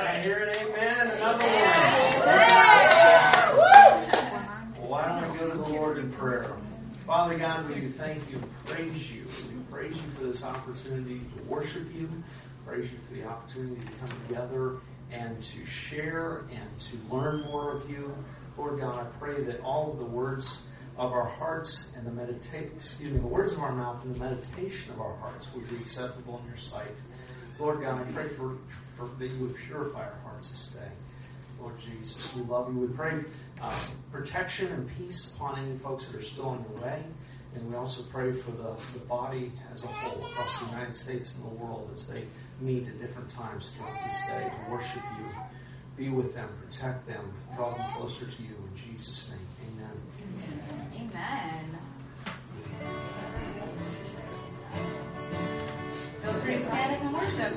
I hear an amen? Another one. Well, why don't we go to the Lord in prayer? Father God, we thank you and praise you. We praise you for this opportunity to worship you. Praise you for the opportunity to come together and to share and to learn more of you. Lord God, I pray that all of the words of our hearts and the words of our mouth and the meditation of our hearts would be acceptable in your sight. Lord God, I pray for that you would purify our hearts this day. Lord Jesus, we love you. We pray protection and peace upon any folks that are still on their way. And we also pray for the body as a whole across the United States and the world as they meet at different times throughout this day to worship you. Be with them, protect them, draw them closer to you. In Jesus' name, amen. Amen. Feel free to stand up and worship.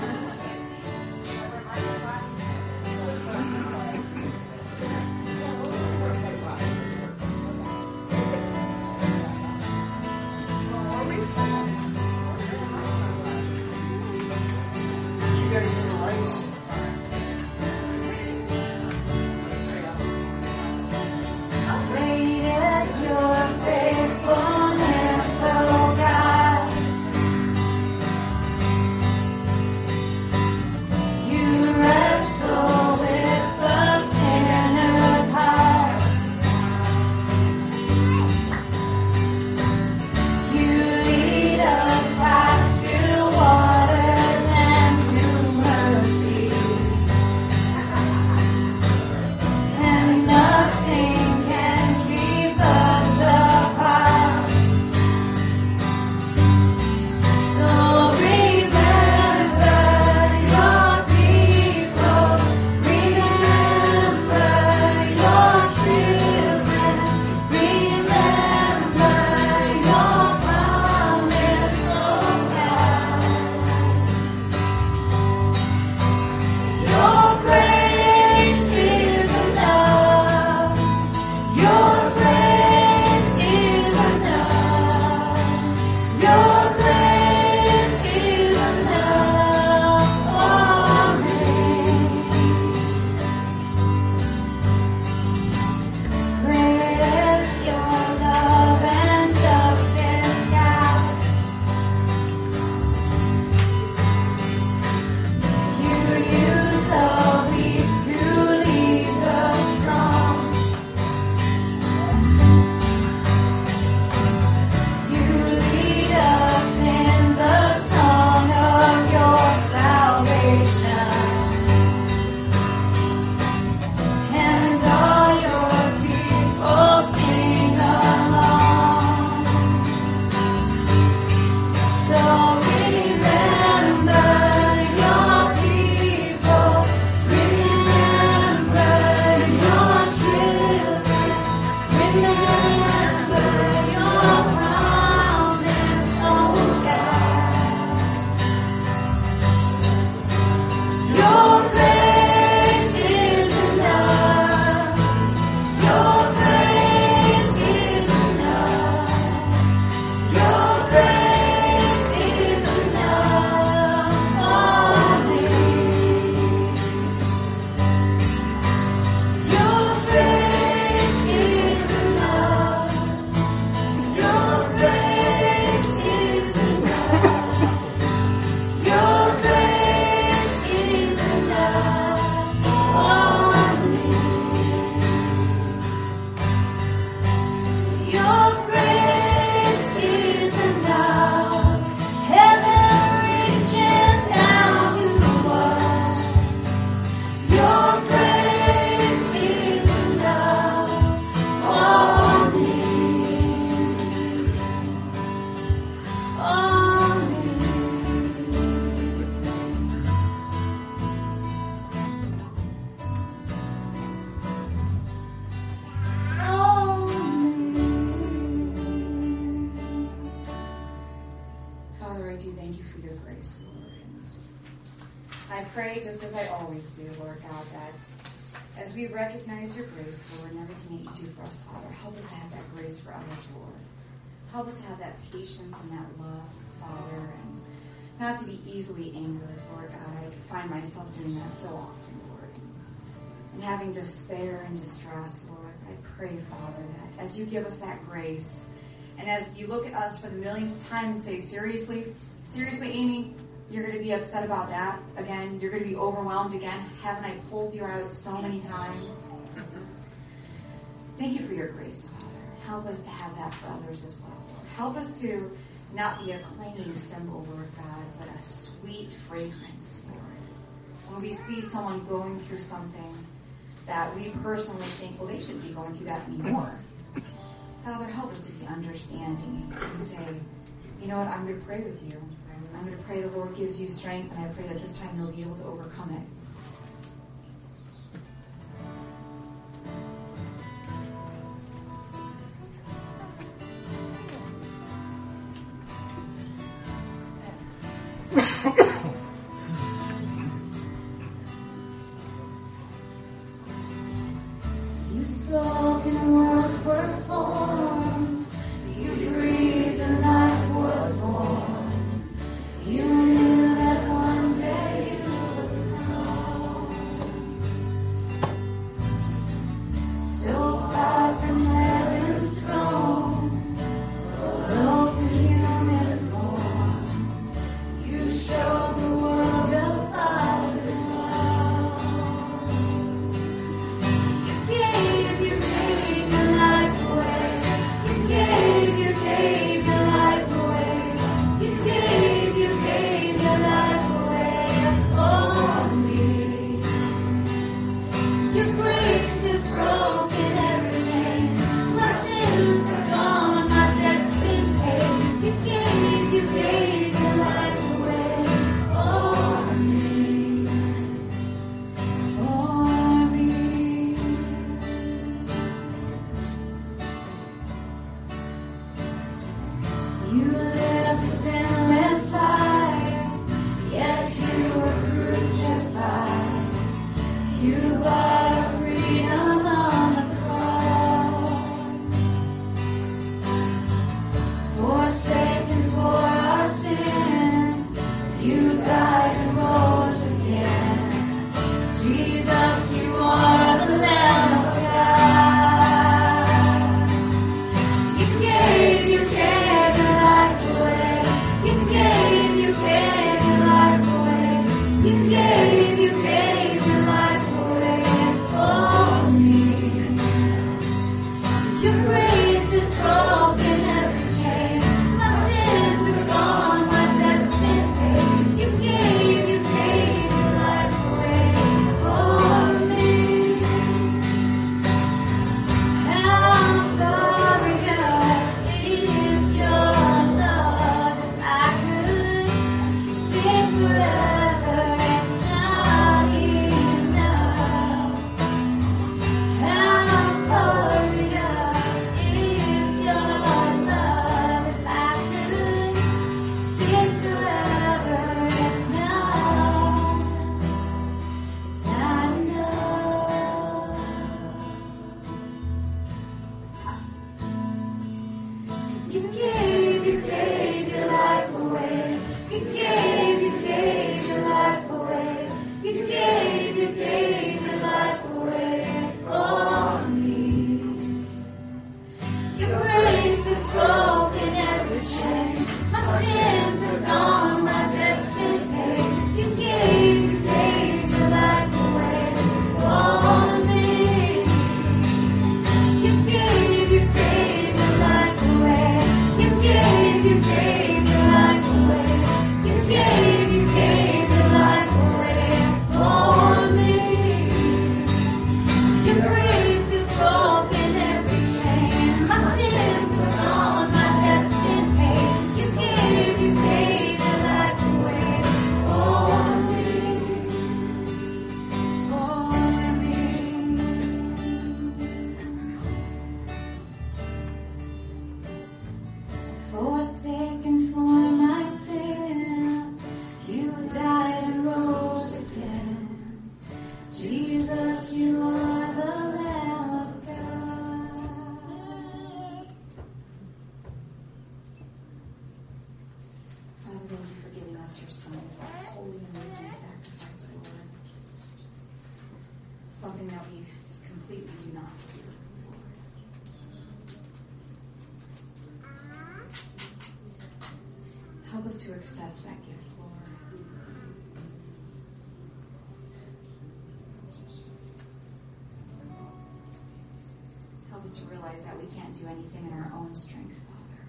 Did you guys hear the lights? Great is your faithfulness, O God. You wrestle with the sinner's heart. You lead us past to waters and to mercy. And nothing can keep us apart. So remember your people, remember your children, remember your promise, O God. Your grace is enough. Your grace is enough. Your grace is enough for me. Great is your love and justice, God. You use the weak to lead the strong. You lead us in the song of your salvation. And all your people sing along. So remember your people, remember your children, remember your promise, O God. Your grace is enough. Your grace is enough. Your grace is enough for me. Your grace is enough. Your grace is enough. Your grace is enough for me. Your grace is enough. Heaven reaches down to us. Your grace is enough for me. For me. Father, I do thank you for your grace, Lord. I pray, just as I always do, Lord God, that as we recognize your grace, Lord, and everything that you do for us, Father, help us to have that grace for others, Lord. Help us to have that patience and that love, Father, and not to be easily angered, Lord God. I find myself doing that so often, Lord. And having despair and distress, Lord, I pray, Father, that as you give us that grace, and as you look at us for the millionth time and say, seriously, Amy, you're going to be upset about that again. You're going to be overwhelmed again. Haven't I pulled you out so many times? Thank you for your grace, Father. Help us to have that for others as well, Lord. Help us to not be a clanging cymbal, Lord God, but a sweet fragrance, Lord. When we see someone going through something that we personally think, well, they shouldn't be going through that anymore. Father, help us to be understanding and say, you know what, I'm going to pray with you. I'm going to pray the Lord gives you strength, and I pray that this time you'll be able to overcome it. You spoke and words were formed. You breathed and life was born. You knew that one day you would come. So far from heaven's throne, low to human form, you showed the world a Father's love. You gave your life away. You gave your life away. You gave your life away for me. Your grace has broken every chain. My sins are gone, my debt's been paid. You gave your life away for me. For me. You lived a sinless life, yet you were crucified. You bought our freedom on the cross. Forsaken for our sin, you died and rose again. Jesus, you are the Lamb of God. You gave your life away. You gave your life away. You gave your life away for me. Your grace has broken every chain. My sins are gone, my debt's been paid. You gave your life away for me. How glorious is your love. I could stay forever. It's not enough. How glorious is your love. If I could stay forever, it's not enough. 'Cause you gave your life away. You gave Help us to accept that gift, Lord. Help us to realize that we can't do anything in our own strength, Father.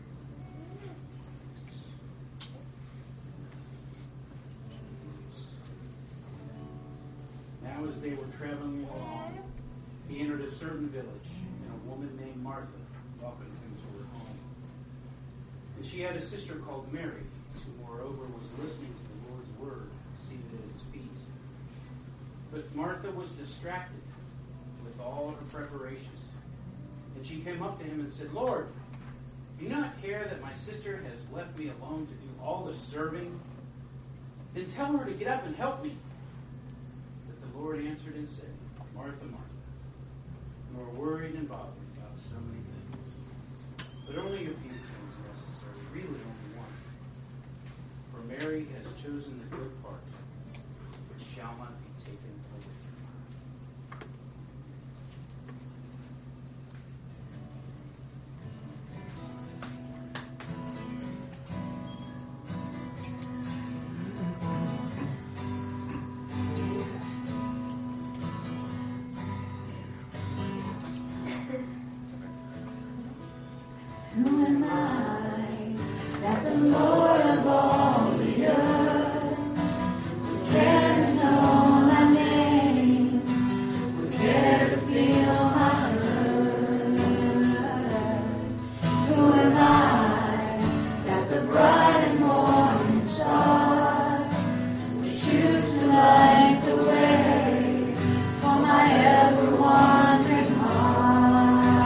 Now as they were traveling along, he entered a certain village, and a woman named Martha welcomed him to her home. And she had a sister called Mary, who moreover was listening to the Lord's word, seated at his feet. But Martha was distracted with all her preparations. And she came up to him and said, Lord, do you not care that my sister has left me alone to do all the serving? Then tell her to get up and help me. But the Lord answered and said, Martha, Martha, you are worried and bothered about so many things. But only a few things necessary, really only one. For Mary has chosen the good part, which shall not be taken away from her. Who am I that the Lord of all the earth would care to know my name, would care to feel my hurt? Who am I that the bright and morning star would choose to light the way for my ever wandering heart?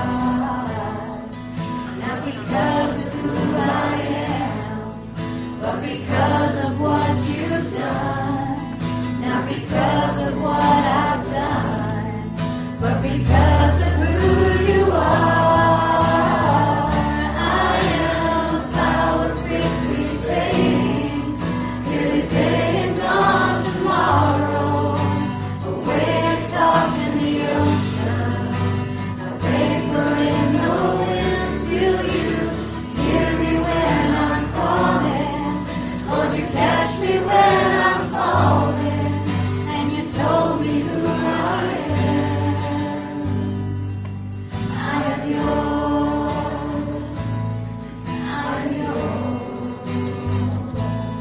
Because of who I am, but because of what you've done. Not because of what I've done, but because of who you are. I am a flower quickly fading, here today and gone tomorrow. A wave tossed in the ocean, a vapor in the wind. Still you hear me when I'm calling. Lord, you catch me when I'm falling. And you told me who I am. I am yours. I am yours.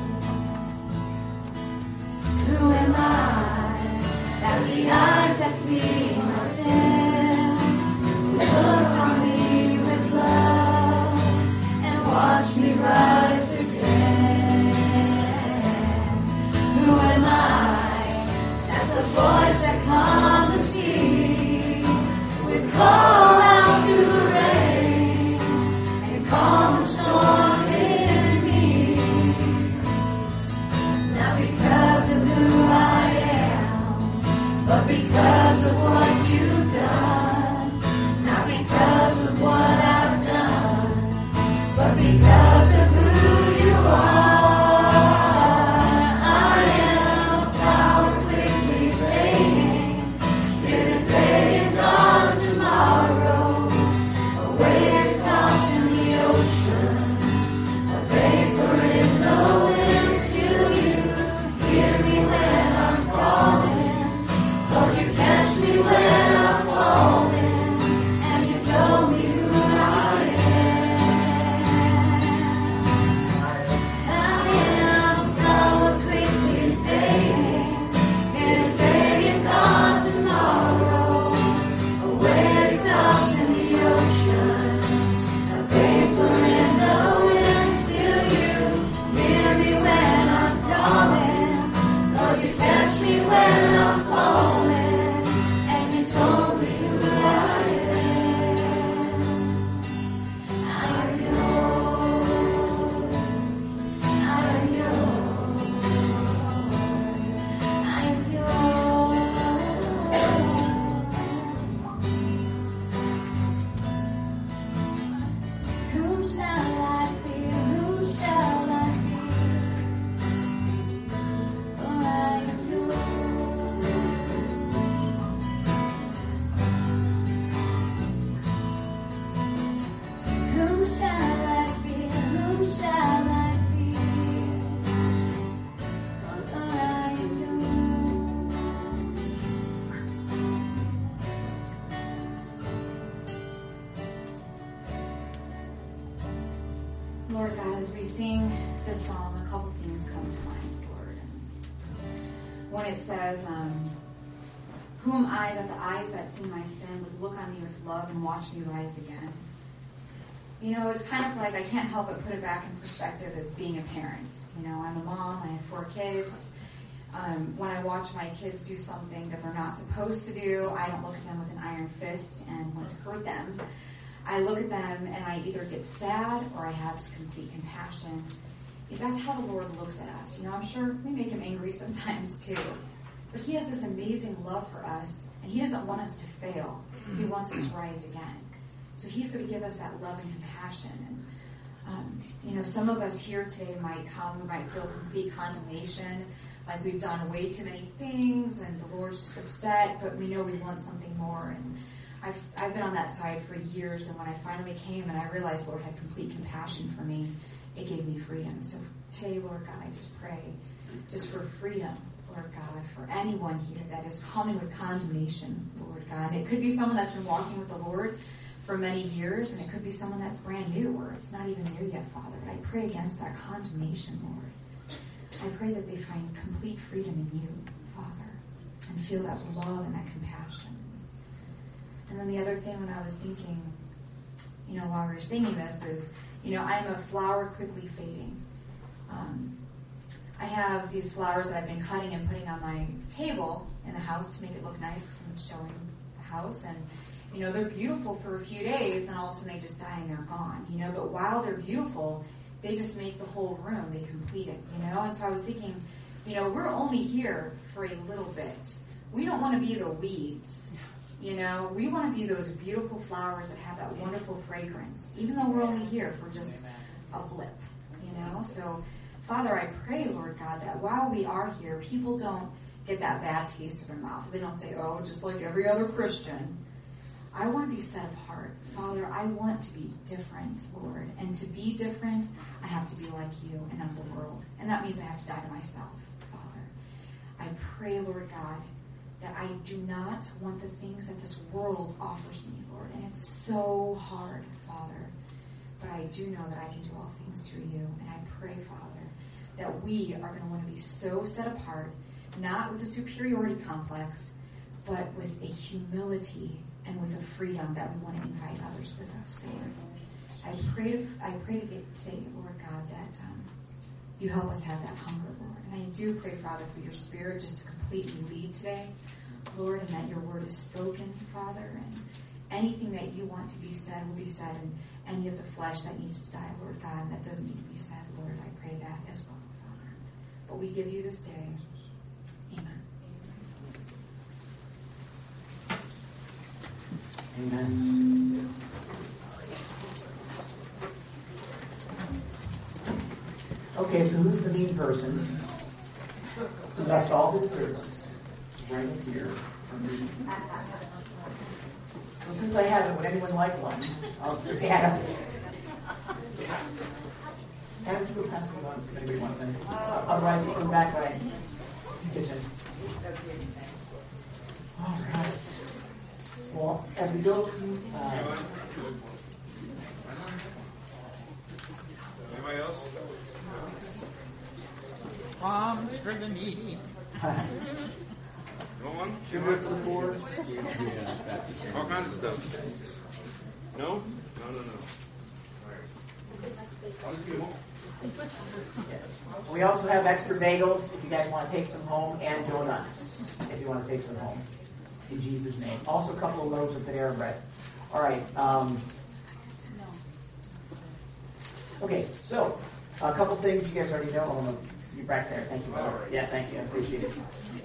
Who am I that the eyes that see my sin look on me with love and watch me rise again? Who am I that the voice that calmed the sea would call out through the rain and calm the storm in me? Not because of who I am, but because of what as we sing this song, a couple things come to mind, Lord. When it says, who am I that the eyes that see my sin would look on me with love and watch me rise again? You know, it's kind of like I can't help but put it back in perspective as being a parent. You know, I'm a mom, I have 4 kids. When I watch my kids do something that they're not supposed to do, I don't look at them with an iron fist and want to hurt them. I look at them and I either get sad or I have just complete compassion. That's how the Lord looks at us. You know, I'm sure we make him angry sometimes too. But he has this amazing love for us, and he doesn't want us to fail. He wants us to rise again. So he's going to give us that love and compassion. And, you know, some of us here today might feel complete condemnation, like we've done way too many things, and the Lord's just upset, but we know we want something more. And I've been on that side for years, and when I finally came and I realized Lord had complete compassion for me, it gave me freedom. So today, Lord God, I just pray just for freedom, Lord God, for anyone here that is coming with condemnation, Lord God. It could be someone that's been walking with the Lord for many years, and it could be someone that's brand new or it's not even there yet, Father. But I pray against that condemnation, Lord. I pray that they find complete freedom in you, Father, and feel that love and that compassion. And then the other thing when I was thinking, you know, while we were singing this is, you know, I'm a flower quickly fading. I have these flowers that I've been cutting and putting on my table in the house to make it look nice because I'm showing the house. And, you know, they're beautiful for a few days, then all of a sudden they just die and they're gone, you know. But while they're beautiful, they just make the whole room. They complete it, you know. And so I was thinking, you know, we're only here for a little bit. We don't want to be the weeds, you know. We want to be those beautiful flowers that have that wonderful fragrance, even though we're only here for just a blip, you know. So, Father, I pray, Lord God, that while we are here, people don't get that bad taste in their mouth. They don't say, oh, just like every other Christian. I want to be set apart. Father, I want to be different, Lord. And to be different, I have to be like you and of the world. And that means I have to die to myself, Father. I pray, Lord God, that I do not want the things that this world offers me, Lord. And it's so hard, Father. But I do know that I can do all things through you. And I pray, Father, that we are going to want to be so set apart, not with a superiority complex, but with a humility and with a freedom that we want to invite others with us, Lord. I pray today, Lord God, that you help us have that hunger, Lord. And I do pray, Father, for your Spirit just to completely lead today, Lord, and that your word is spoken, Father, and anything that you want to be said will be said, and any of the flesh that needs to die, Lord God, and that doesn't need to be said, Lord, I pray that as well, Father. But we give you this day. Amen. Amen. Okay, so who's the mean person who left all the desserts right here for me? So since I haven't, would anyone like one? Adam. Adam, you pass those on if anybody wants any. Otherwise, you come back by kitchen. All right. Well, as we go through... Anybody else? Bombs for the needy. No one? Sugar for the poor. All kinds of stuff. No? No. I'll just get home. We also have extra bagels if you guys want to take some home, and donuts if you want to take some home. In Jesus' name. Also a couple of loaves of Panera bread. All right. Okay, so a couple things you guys already know. Oh, no, you're back there. Thank you, brother. Yeah, thank you. I appreciate it.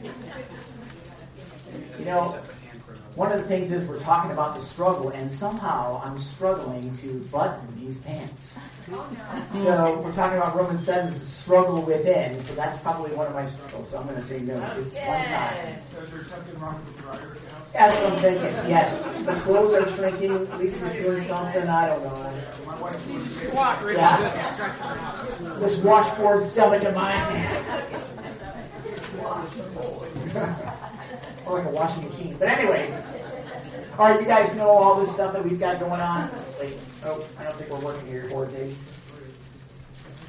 You know, one of the things is we're talking about the struggle, and somehow I'm struggling to button these pants. So we're talking about Romans 7's the struggle within, so that's probably one of my struggles. So I'm going to say no this one time. Is there something wrong with the dryer? That's what I'm thinking, yes. The clothes are shrinking, Lisa's doing something, I don't know. Squat, Ricky. Yeah. This washboard stomach of mine. Or like a washing machine. But anyway, all right, you guys know all this stuff that we've got going on. Wait, oh, I don't think we're working here, or Dave.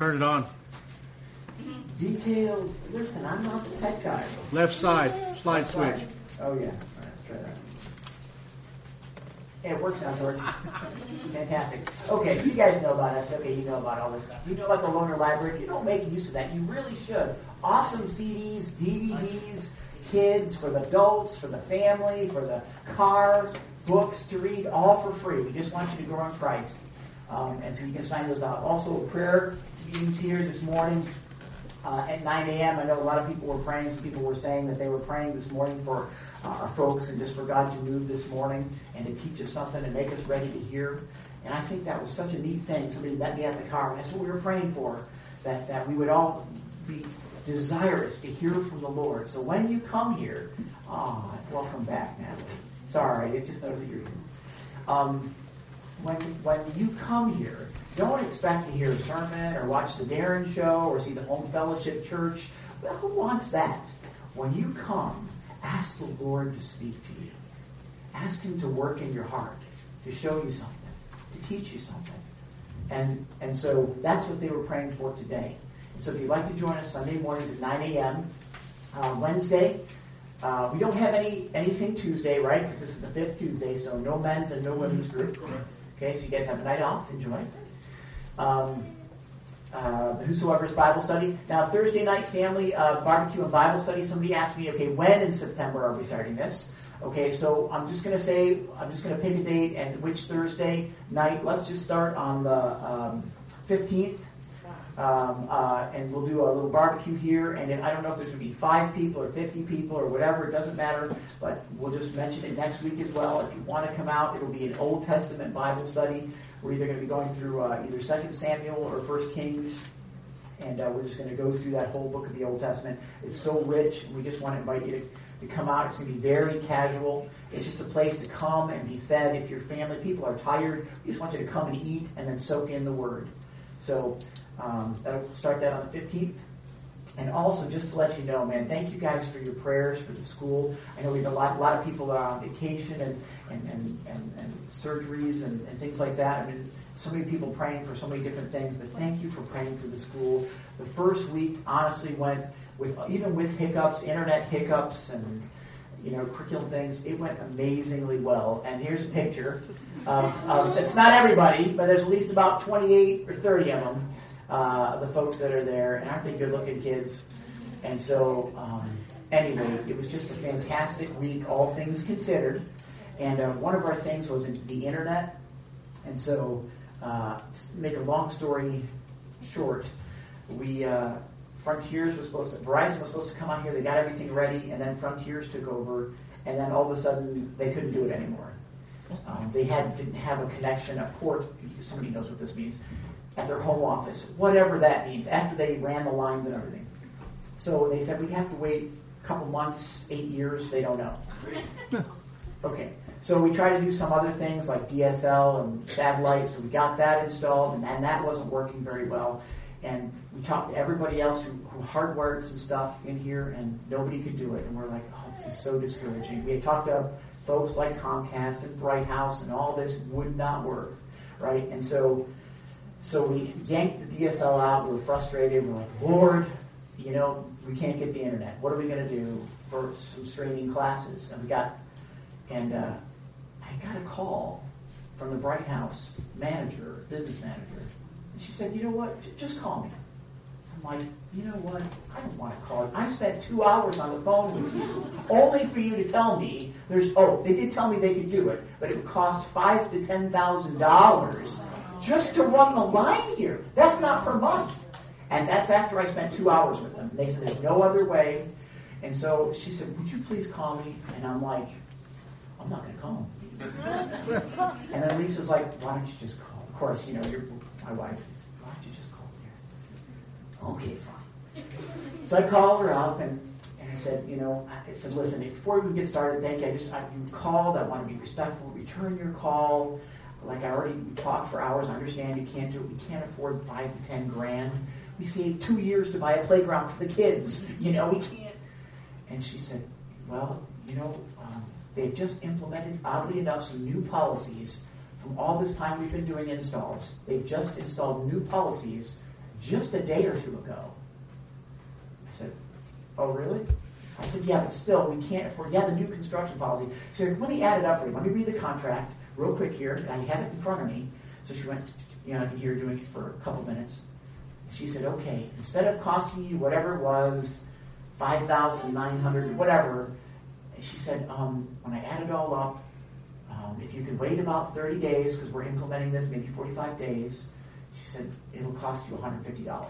Turn it on. Details. Listen, I'm not the tech guy. Left side. Slide switch. Oh, yeah. All right, let's try that. Yeah, it works now, George. Fantastic. Okay, so you guys know about us. Okay, you know about all this stuff. You know about the Loner Library. If you don't make use of that, you really should. Awesome CDs, DVDs, kids, for the adults, for the family, for the car, books to read, all for free. We just want you to grow in Christ. And so you can sign those out. Also, prayer meetings here this morning at 9 a.m. I know a lot of people were praying. Some people were saying that they were praying this morning for our folks and just for God to move this morning and to teach us something and make us ready to hear. And I think that was such a neat thing. Somebody met me at the car. That's what we were praying for, that we would all be desirous to hear from the Lord. So when you come here, welcome back, Natalie. Sorry, it just knows that you're here. When you come here, don't expect to hear a sermon or watch the Darren show or see the Home Fellowship Church. Well, who wants that? When you come, ask the Lord to speak to you. Ask Him to work in your heart, to show you something, to teach you something. And so that's what they were praying for today. And so if you'd like to join us Sunday mornings at 9 a.m., Wednesday, we don't have anything Tuesday, right? Because this is the 5th Tuesday, so no men's and no women's group. Okay, so you guys have a night off. Enjoy. The Whosoever's Bible study. Now, Thursday night family barbecue and Bible study. Somebody asked me, okay, when in September are we starting this? Okay, so I'm just going to pick a date and which Thursday night. Let's just start on the 15th. And we'll do a little barbecue here. And I don't know if there's going to be 5 people or 50 people or whatever. It doesn't matter. But we'll just mention it next week as well. If you want to come out, it'll be an Old Testament Bible study. We're either going to be going through either 2 Samuel or 1 Kings. And we're just going to go through that whole book of the Old Testament. It's so rich. And we just want to invite you to come out. It's going to be very casual. It's just a place to come and be fed. If your family, people are tired, we just want you to come and eat and then soak in the Word. So that'll start that on the 15th. And also, just to let you know, man, thank you guys for your prayers for the school. I know we have a lot of people are on vacation and surgeries and things like that. I mean, so many people praying for so many different things, but thank you for praying for the school. The first week, honestly, went even with hiccups, internet hiccups, and curriculum things, it went amazingly well. And here's a picture of it's not everybody, but there's at least about 28 or 30 of them. The folks that are there, and aren't they good-looking kids? And so, anyway, it was just a fantastic week, all things considered. And one of our things was the internet. And so, to make a long story short, Verizon was supposed to come on here. They got everything ready, and then Frontiers took over, and then all of a sudden they couldn't do it anymore. They didn't have a connection, a port. Somebody knows what this means. At their home office, whatever that means, after they ran the lines and everything. So they said, we have to wait a couple months, 8 years, they don't know. Okay, so we tried to do some other things like DSL and satellite, so we got that installed, and that wasn't working very well. And we talked to everybody else who hardwired some stuff in here, and nobody could do it. And we're like, this is so discouraging. We had talked to folks like Comcast and Bright House, and all this would not work, right? And so we yanked the DSL out. We were frustrated. We're like, Lord, we can't get the internet. What are we going to do for some streaming classes? And I got a call from the Bright House business manager. And she said, you know what? Just call me. I'm like, you know what? I don't want to call you. I spent 2 hours on the phone with you only for you to tell me they did tell me they could do it, but it would cost $5,000 to $10,000 just to run the line here. That's not per month. And that's after I spent 2 hours with them. They said, there's no other way. And so she said, would you please call me? And I'm like, I'm not going to call him. And then Lisa's like, why don't you just call? Of course, you're my wife. Why don't you just call here? Okay, fine. So I called her up and I said, I said, listen, before we get started, thank you. You called. I want to be respectful. Return your call. Like we talked for hours. I understand you can't do it. We can't afford $5,000 to $10,000. We saved 2 years to buy a playground for the kids. We can't. And she said, well, they've just implemented, oddly enough, some new policies from all this time we've been doing installs. They've just installed new policies just a day or two ago. I said, oh, really? I said, yeah, but still, we can't afford, the new construction policy. She said, let me add it up for you. Let me read the contract real quick here. I have it in front of me. So she went, I can hear her doing it for a couple minutes. She said, okay, instead of costing you whatever it was, $5,900, whatever, she said, when I add it all up, if you can wait about 30 days, because we're implementing this, maybe 45 days, she said, it'll cost you $150.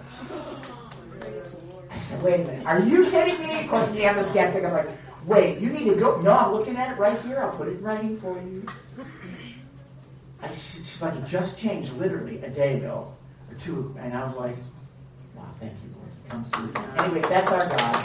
I said, wait a minute, are you kidding me? Of course, I'm a skeptic. I'm like, wait, you need to go? No, I'm looking at it right here. I'll put it in writing for you. She's like, it just changed literally a day ago or two. And I was like, wow, thank you, Lord. It comes through. Anyway, that's our God.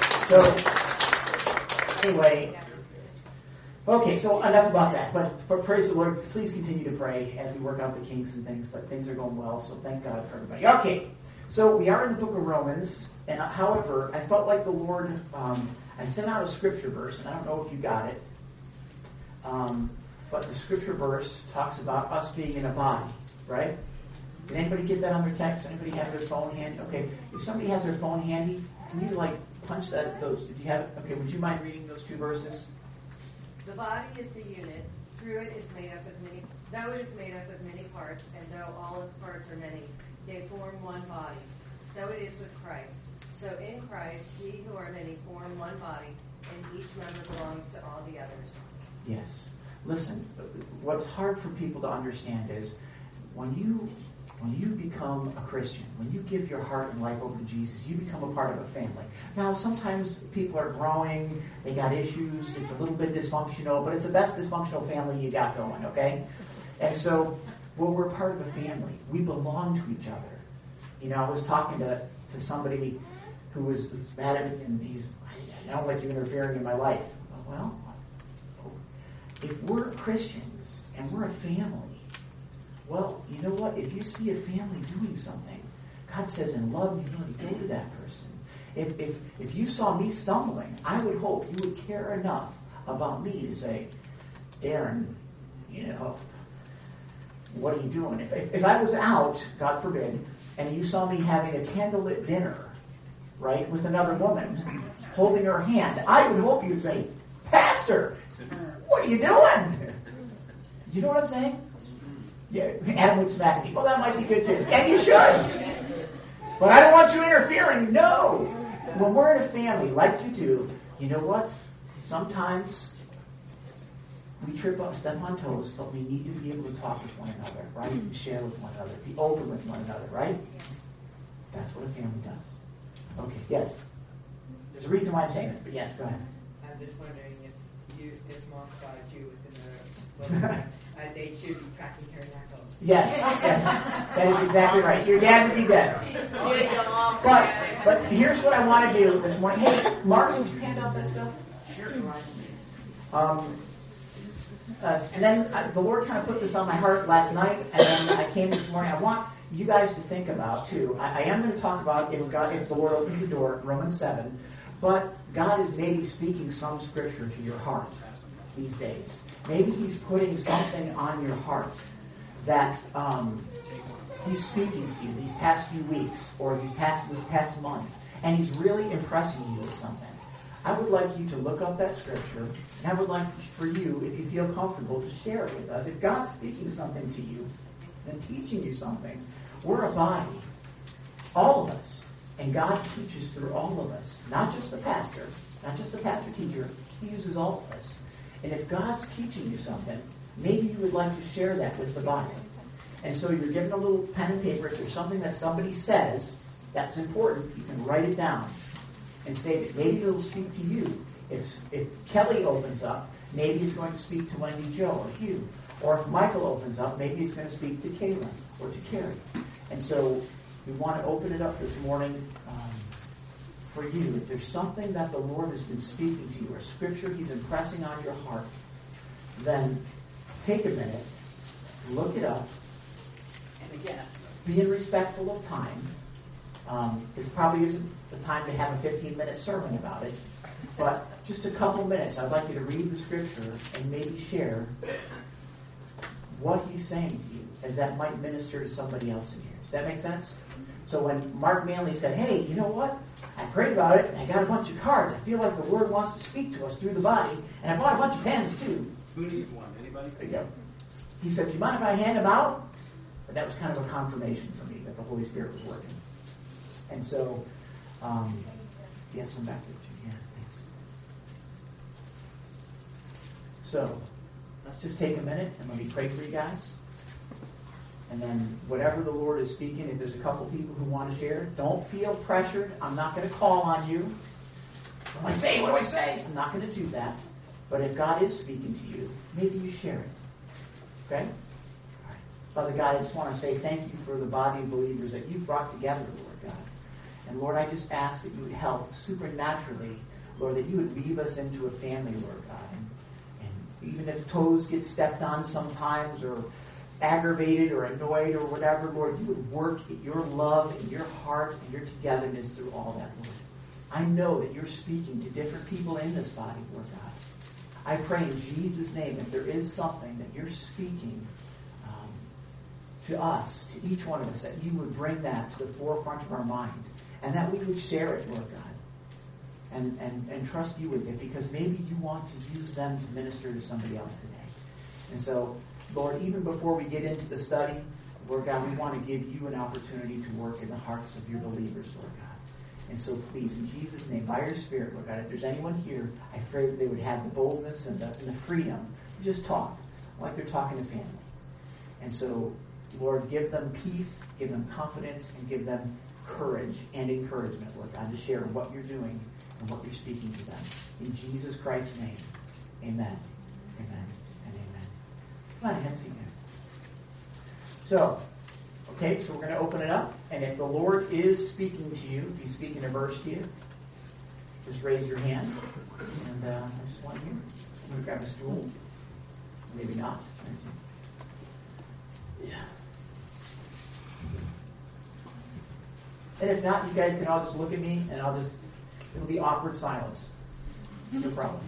So, anyway. Okay, so enough about that. But praise the Lord. Please continue to pray as we work out the kinks and things. But things are going well, so thank God for everybody. Okay, so we are in the book of Romans. And however, I felt like the Lord, I sent out a scripture verse, and I don't know if you got it. But the scripture verse talks about us being in a body, right? Did anybody get that on their text? Anybody have their phone handy? Okay, if somebody has their phone handy, can you punch those? Did you have it? Okay, would you mind reading those two verses? The body is the unit. Through it is made up of many. Though it is made up of many parts, and though all its parts are many, they form one body. So it is with Christ. So in Christ, we who are many form one body, and each member belongs to all the others. Yes. Listen, what's hard for people to understand is when you become a Christian, when you give your heart and life over to Jesus, you become a part of a family. Now, sometimes people are growing, they got issues, it's a little bit dysfunctional, but it's the best dysfunctional family you got going, okay? And so, we're part of a family. We belong to each other. I was talking to somebody who was mad at me, and I don't like you interfering in my life. Well, if we're Christians and we're a family, well, you know what? If you see a family doing something, God says in love and humility, go to that person. If you saw me stumbling, I would hope you would care enough about me to say, Aaron, what are you doing? If I was out, God forbid, and you saw me having a candlelit dinner, right, with another woman, holding her hand, I would hope you'd say, Pastor, what are you doing? You know what I'm saying? Yeah, Adam would smack me. Well, that might be good too. And you should. But I don't want you interfering. No. When we're in a family like you do, you know what? Sometimes we trip up, step on toes, but we need to be able to talk with one another, right? And share with one another. Be open with one another, right? That's what a family does. Okay, yes. There's a reason why I'm saying this, but yes, go ahead. I'm just wondering if Mom saw a Jew within the they should be cracking her knuckles. Yes. That is exactly right. Your dad would be dead. But here's what I want to do this morning. Hey, Mark, would you hand out that stuff? Sure. And then the Lord kind of put this on my heart last night, and then I came this morning. I want you guys to think about, too. I am going to talk about if the Lord opens the door, Romans 7, but God is maybe speaking some scripture to your heart these days. Maybe He's putting something on your heart that He's speaking to you these past few weeks or this past month, and He's really impressing you with something. I would like you to look up that scripture, and I would like for you, if you feel comfortable, to share it with us. If God's speaking something to you and teaching you something, we're a body, all of us, and God teaches through all of us, not just the pastor teacher. He uses all of us. And if God's teaching you something, maybe you would like to share that with the body. And so you're given a little pen and paper. If there's something that somebody says that's important, you can write it down and save it. Maybe it'll speak to you. If Kelly opens up, maybe it's going to speak to Wendy, Joe, or Hugh. Or if Michael opens up, maybe it's going to speak to Caitlin or to Carrie. And so we want to open it up this morning for you. If there's something that the Lord has been speaking to you, or scripture He's impressing on your heart, then take a minute, look it up, and again, being respectful of time. This probably isn't the time to have a 15-minute sermon about it, but just a couple minutes. I'd like you to read the scripture and maybe share what He's saying to you, as that might minister to somebody else in here. Does that make sense? So when Mark Manley said, hey, you know what? I prayed about it, and I got a bunch of cards. I feel like the Lord wants to speak to us through the body. And I bought a bunch of pens, too. Who needs one? Anybody? Yeah. He said, do you mind if I hand them out? But that was kind of a confirmation for me that the Holy Spirit was working. And so, yes, I'm back there, too. Yeah, thanks. So, let's just take a minute and let me pray for you guys. And then whatever the Lord is speaking, if there's a couple people who want to share, don't feel pressured. I'm not going to call on you. What do I say? What do I say? I'm not going to do that. But if God is speaking to you, maybe you share it. Okay? All right. Father God, I just want to say thank you for the body of believers that you've brought together, Lord God. And Lord, I just ask that you would help supernaturally, Lord, that you would weave us into a family, Lord God. And even if toes get stepped on sometimes or aggravated or annoyed or whatever, Lord, you would work your love and your heart and your togetherness through all that, Lord. I know that you're speaking to different people in this body, Lord God. I pray in Jesus' name that there is something that you're speaking to us, to each one of us, that you would bring that to the forefront of our mind and that we would share it, Lord God, and trust you with it because maybe you want to use them to minister to somebody else today. And so, Lord, even before we get into the study, Lord God, we want to give you an opportunity to work in the hearts of your believers, Lord God. And so please, in Jesus' name, by your Spirit, Lord God, if there's anyone here, I pray that they would have the boldness and the freedom to just talk like they're talking to family. And so, Lord, give them peace, give them confidence, and give them courage and encouragement, Lord God, to share what you're doing and what you're speaking to them. In Jesus Christ's name, amen, amen, and amen. Come on, have a seat now. So, okay, so we're going to open it up. And if the Lord is speaking to you, if he's speaking a verse to you, just raise your hand. And I just want you. I'm going to grab a stool. Maybe not. Yeah. And if not, you guys can all just look at me and it'll be awkward silence. No problem.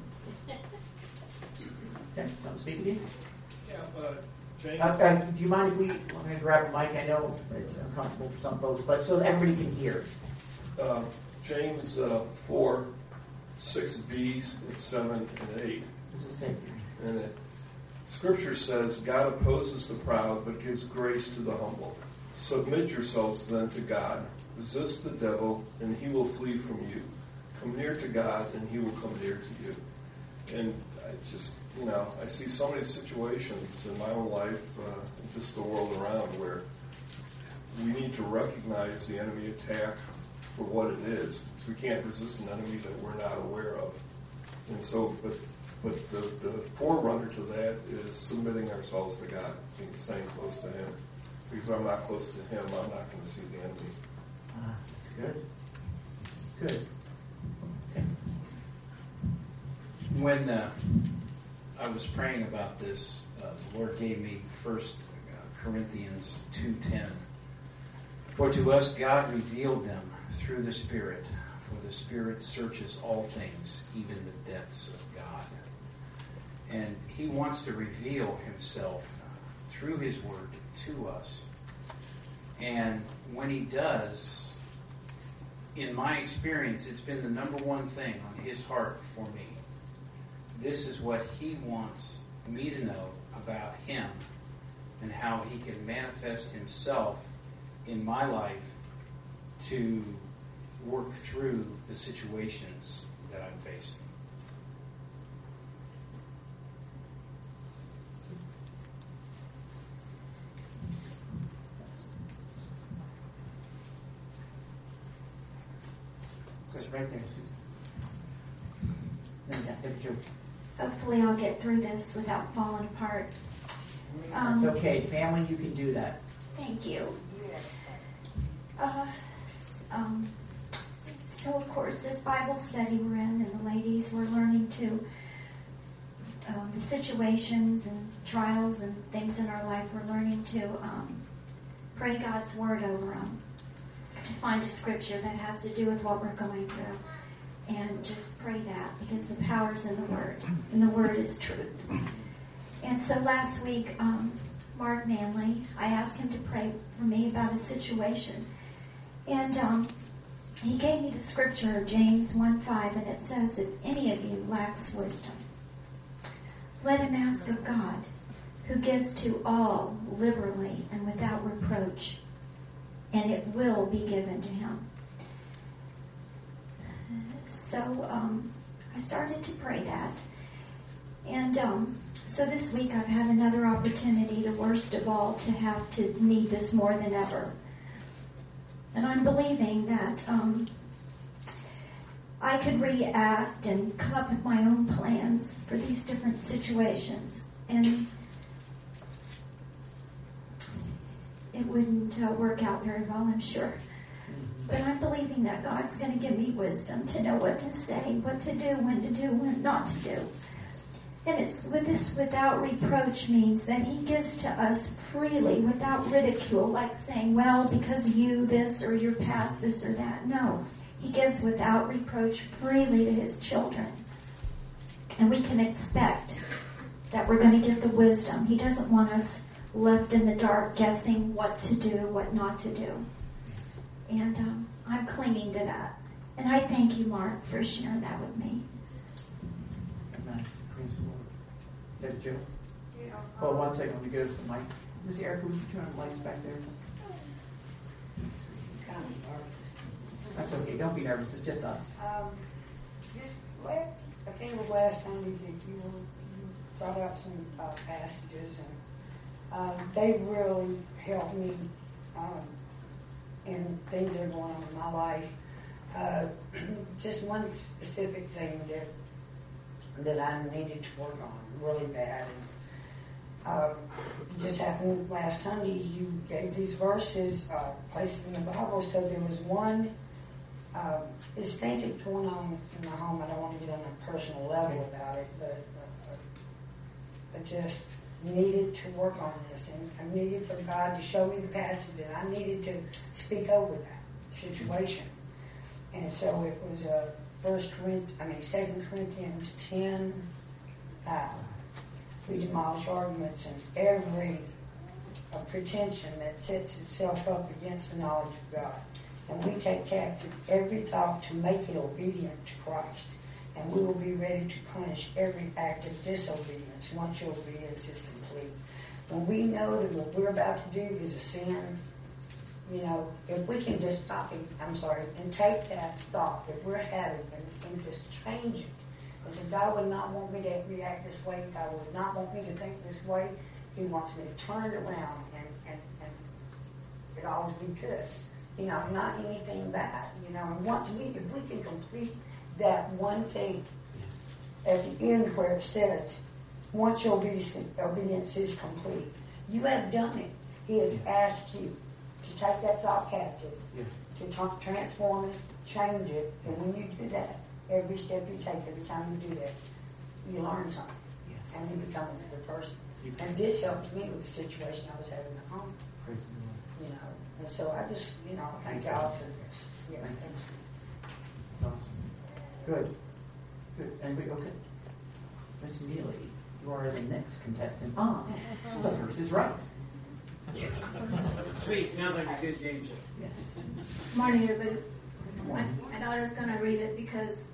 Okay, something to speak to you? Yeah, do you mind if I'm going to grab a mic? I know it's uncomfortable for some folks, but so everybody can hear. James 4, 6b, 7, and 8. What's it say? And Scripture says, God opposes the proud, but gives grace to the humble. Submit yourselves then to God. Resist the devil, and he will flee from you. Come near to God, and he will come near to you. And I just, I see so many situations in my own life, and just the world around, where we need to recognize the enemy attack for what it is. We can't resist an enemy that we're not aware of. And so, but the forerunner to that is submitting ourselves to God, staying close to him. Because I'm not close to him, I'm not going to see the enemy. That's good. Good. Okay. When I was praying about this, the Lord gave me 1 Corinthians 2:10. For to us God revealed them through the Spirit, for the Spirit searches all things, even the depths of God. And he wants to reveal himself through his word to us. And when he does, in my experience, it's been the number one thing on his heart for me. This is what he wants me to know about him and how he can manifest himself in my life to work through the situations that I'm facing. Right there, Susan. Hopefully I'll get through this without falling apart. It's okay. Family, you can do that. Thank you. So, of course, this Bible study we're in, and the ladies were learning to the situations and trials and things in our life, we're learning to pray God's word over them. To find a scripture that has to do with what we're going through. And just pray that, because the power's in the Word. And the Word is truth. And so last week, Mark Manley. I asked him to pray for me about a situation. And he gave me the scripture, James 1:5, and it says, if any of you lacks wisdom, let him ask of God, who gives to all liberally and without reproach, and it will be given to him. So I started to pray that. And so this week I've had another opportunity, the worst of all, to have to need this more than ever. And I'm believing that I could react and come up with my own plans for these different situations. And it wouldn't work out very well, I'm sure. But I'm believing that God's going to give me wisdom to know what to say, what to do, when not to do. And it's with this without reproach means that he gives to us freely without ridicule, like saying, well, because you this or your past this or that. No, he gives without reproach freely to his children. And we can expect that we're going to get the wisdom. He doesn't want us left in the dark guessing what to do, what not to do. And I'm clinging to that. And I thank you, Mark, for sharing that with me. Amen. Praise the Lord. There's Joe. Yeah. Well, 1 second. Let me go to the mic. Miss Erica, would you turn the lights back there? That's okay. Don't be nervous. It's just us. I think it was last time you brought out some passages, and they really helped me in things that are going on in my life. Just one specific thing that I needed to work on really bad. And it just happened last Sunday. You gave these verses placed in the Bible. So there was one. There's things that are going on in my home. I don't want to get on a personal level about it, but I just needed to work on this, and I needed for God to show me the passage, and I needed to speak over that situation. And so it was 2 Corinthians 10. We demolish arguments and every pretension that sets itself up against the knowledge of God. And we take captive every thought to make it obedient to Christ. And we will be ready to punish every act of disobedience once your obedience is complete. When we know that what we're about to do is a sin, if we can just stop and take that thought that we're having and just change it. I said, God would not want me to react this way. God would not want me to think this way. He wants me to turn it around and it always be good. Not anything bad. And if we can complete that one thing at the end where it says, once your obedience is complete, you have done it. He has asked you to take that thought captive, to transform it, change it, and when you do that, every step you take, every time you do that, you learn something, and you become a better person. And this helped me with the situation I was having at home. And so I just, thank God for this. Yes, thank you. That's awesome. Good. Anybody okay? Miss Neely, you are the next contestant on The Verse is Right. Yeah. Sweet. Now like a good game show. Yes. Morning, everybody. My daughter's going to read it because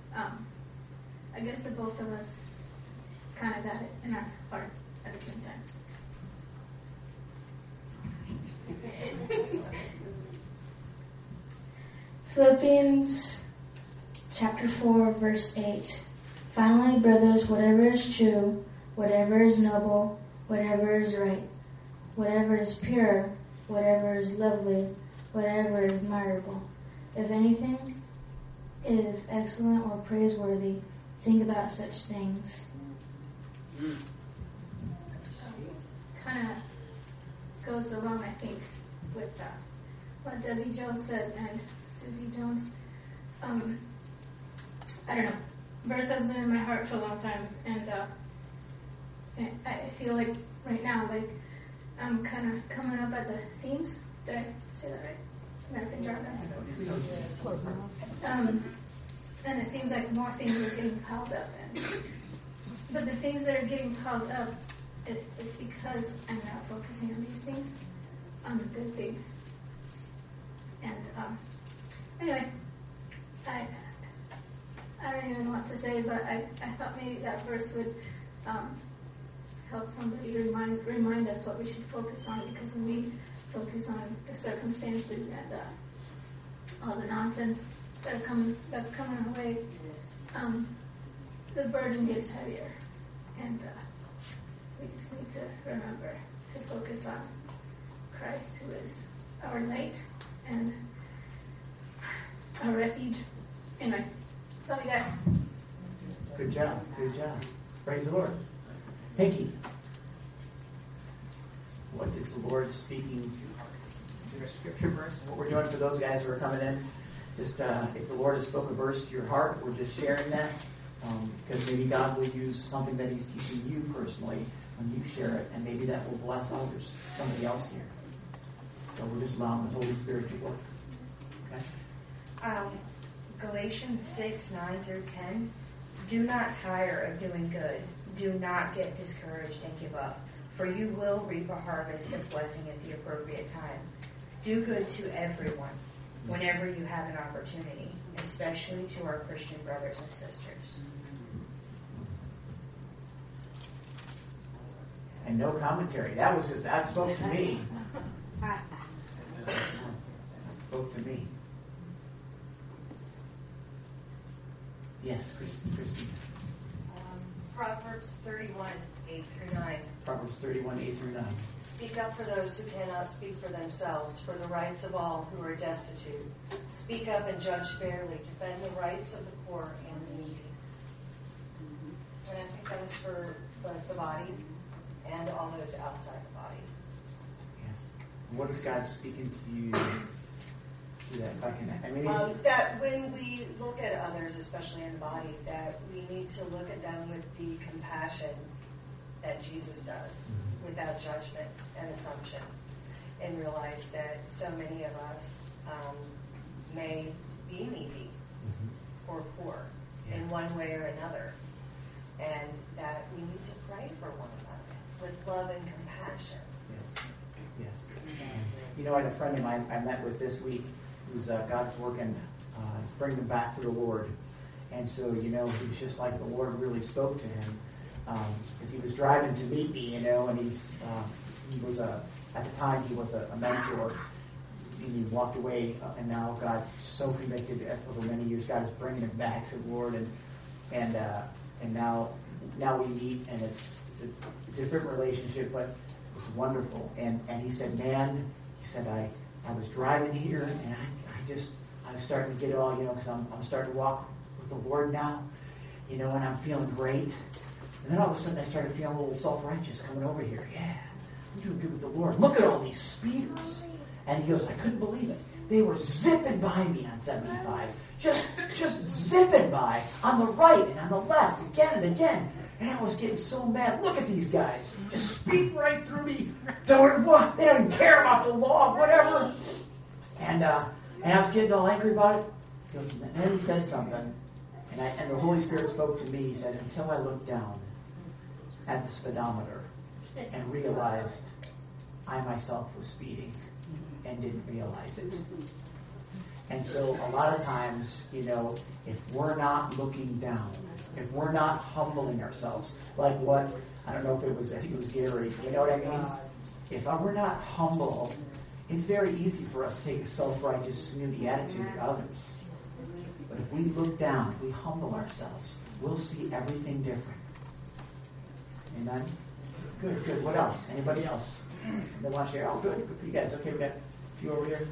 I guess the both of us kind of got it in our heart at the same time. Philippians chapter 4, verse 8. Finally, brothers, whatever is true, whatever is noble, whatever is right, whatever is pure, whatever is lovely, whatever is admirable, if anything is excellent or praiseworthy, think about such things. Kind of goes along, I think, with what Debbie Jones said and Susie Jones. I don't know. Verse has been in my heart for a long time, and I feel like right now, like I'm kind of coming up at the seams. Did I say that right? American Jargon. And it seems like more things are getting piled up. But the things that are getting piled up it's because I'm not focusing on these things, on the good things. And anyway, I don't even know what to say, but I thought maybe that verse would help somebody remind us what we should focus on, because when we focus on the circumstances and all the nonsense that's coming our way, the burden gets heavier, and we just need to remember to focus on Christ, who is our light and our refuge. Anyway, love you guys. Good job. Good job. Praise the Lord. Pinky, what is the Lord speaking? Is there a scripture verse? What we're doing for those guys who are coming in, just if the Lord has spoken a verse to your heart, we're just sharing that, because maybe God will use something that He's teaching you personally when you share it, and maybe that will bless others, somebody else here. So we're just allowing the Holy Spirit to work. Okay? Galatians 6:9-10. Do not tire of doing good. Do not get discouraged and give up, for you will reap a harvest of blessing at the appropriate time. Do good to everyone whenever you have an opportunity, especially to our Christian brothers and sisters. And no commentary. That spoke to me. That spoke to me. Yes, Christine. Proverbs 31:8-9. Proverbs 31:8-9. Speak up for those who cannot speak for themselves, for the rights of all who are destitute. Speak up and judge fairly. Defend the rights of the poor and the needy. And I think that is for the body and all those outside the body. Yes. What is God speaking to you? That when we look at others, especially in the body, that we need to look at them with the compassion that Jesus does, without judgment and assumption, and realize that so many of us may be needy or poor in one way or another, and that we need to pray for one another with love and compassion. Yes. You know, I had a friend of mine I met with this week who's God's working, he's bringing them back to the Lord. And so, he was just like the Lord really spoke to him. As he was driving to meet me, and he was at the time he was a mentor. And he walked away, and now God's so convicted over many years. God is bringing him back to the Lord, and now we meet, and it's a different relationship, but it's wonderful. And he said, I was driving here, and I was starting to get it all, because I'm starting to walk with the Lord now, and I'm feeling great. And then all of a sudden I started feeling a little self-righteous coming over here. Yeah, I'm doing good with the Lord. Look at all these speeders. And he goes, I couldn't believe it. They were zipping by me on 75. Just zipping by on the right and on the left again and again. And I was getting so mad. Look at these guys. Just speeding right through me. They don't even care about the law, whatever. And I was getting all angry about it. And then he said something. And the Holy Spirit spoke to me. He said, until I looked down at the speedometer and realized I myself was speeding and didn't realize it. And so a lot of times, if we're not looking down, if we're not humbling ourselves, like what, I don't know if it was, I think it was Gary, you know what I mean? If we're not humble, it's very easy for us to take a self-righteous, snooty attitude to others. But if we look down, if we humble ourselves, we'll see everything different. Amen? Good. What else? Anybody else? They want to share? Oh, good for you guys. Okay, we got a few over here.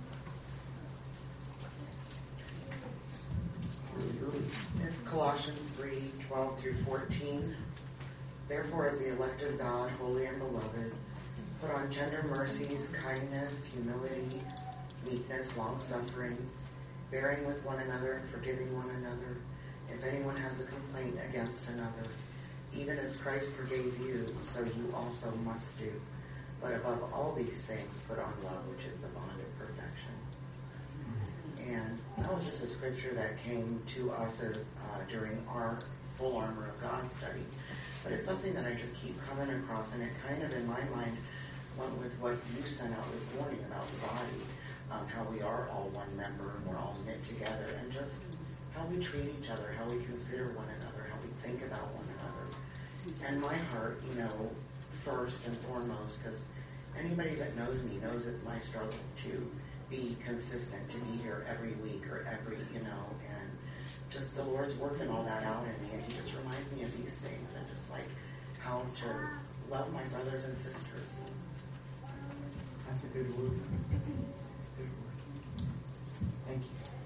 Early. Colossians 3:12-14. Therefore, as the elect of God, holy and beloved, put on tender mercies, kindness, humility, meekness, long-suffering, bearing with one another and forgiving one another, if anyone has a complaint against another. Even as Christ forgave you, so you also must do. But above all these things, put on love, which is the bond of perfection. And that was just a scripture that came to us during our full armor of God study. But it's something that I just keep coming across, and it kind of, in my mind, went with what you sent out this morning about the body, how we are all one member and we're all knit together, and just how we treat each other, how we consider one another, how we think about one another. And my heart, first and foremost, because anybody that knows me knows it's my struggle to be consistent, to be here every week or every, and just the Lord's working all that out in me, and He just reminds me of these things and just like how to love my brothers and sisters. That's a good word. That's a good word. Thank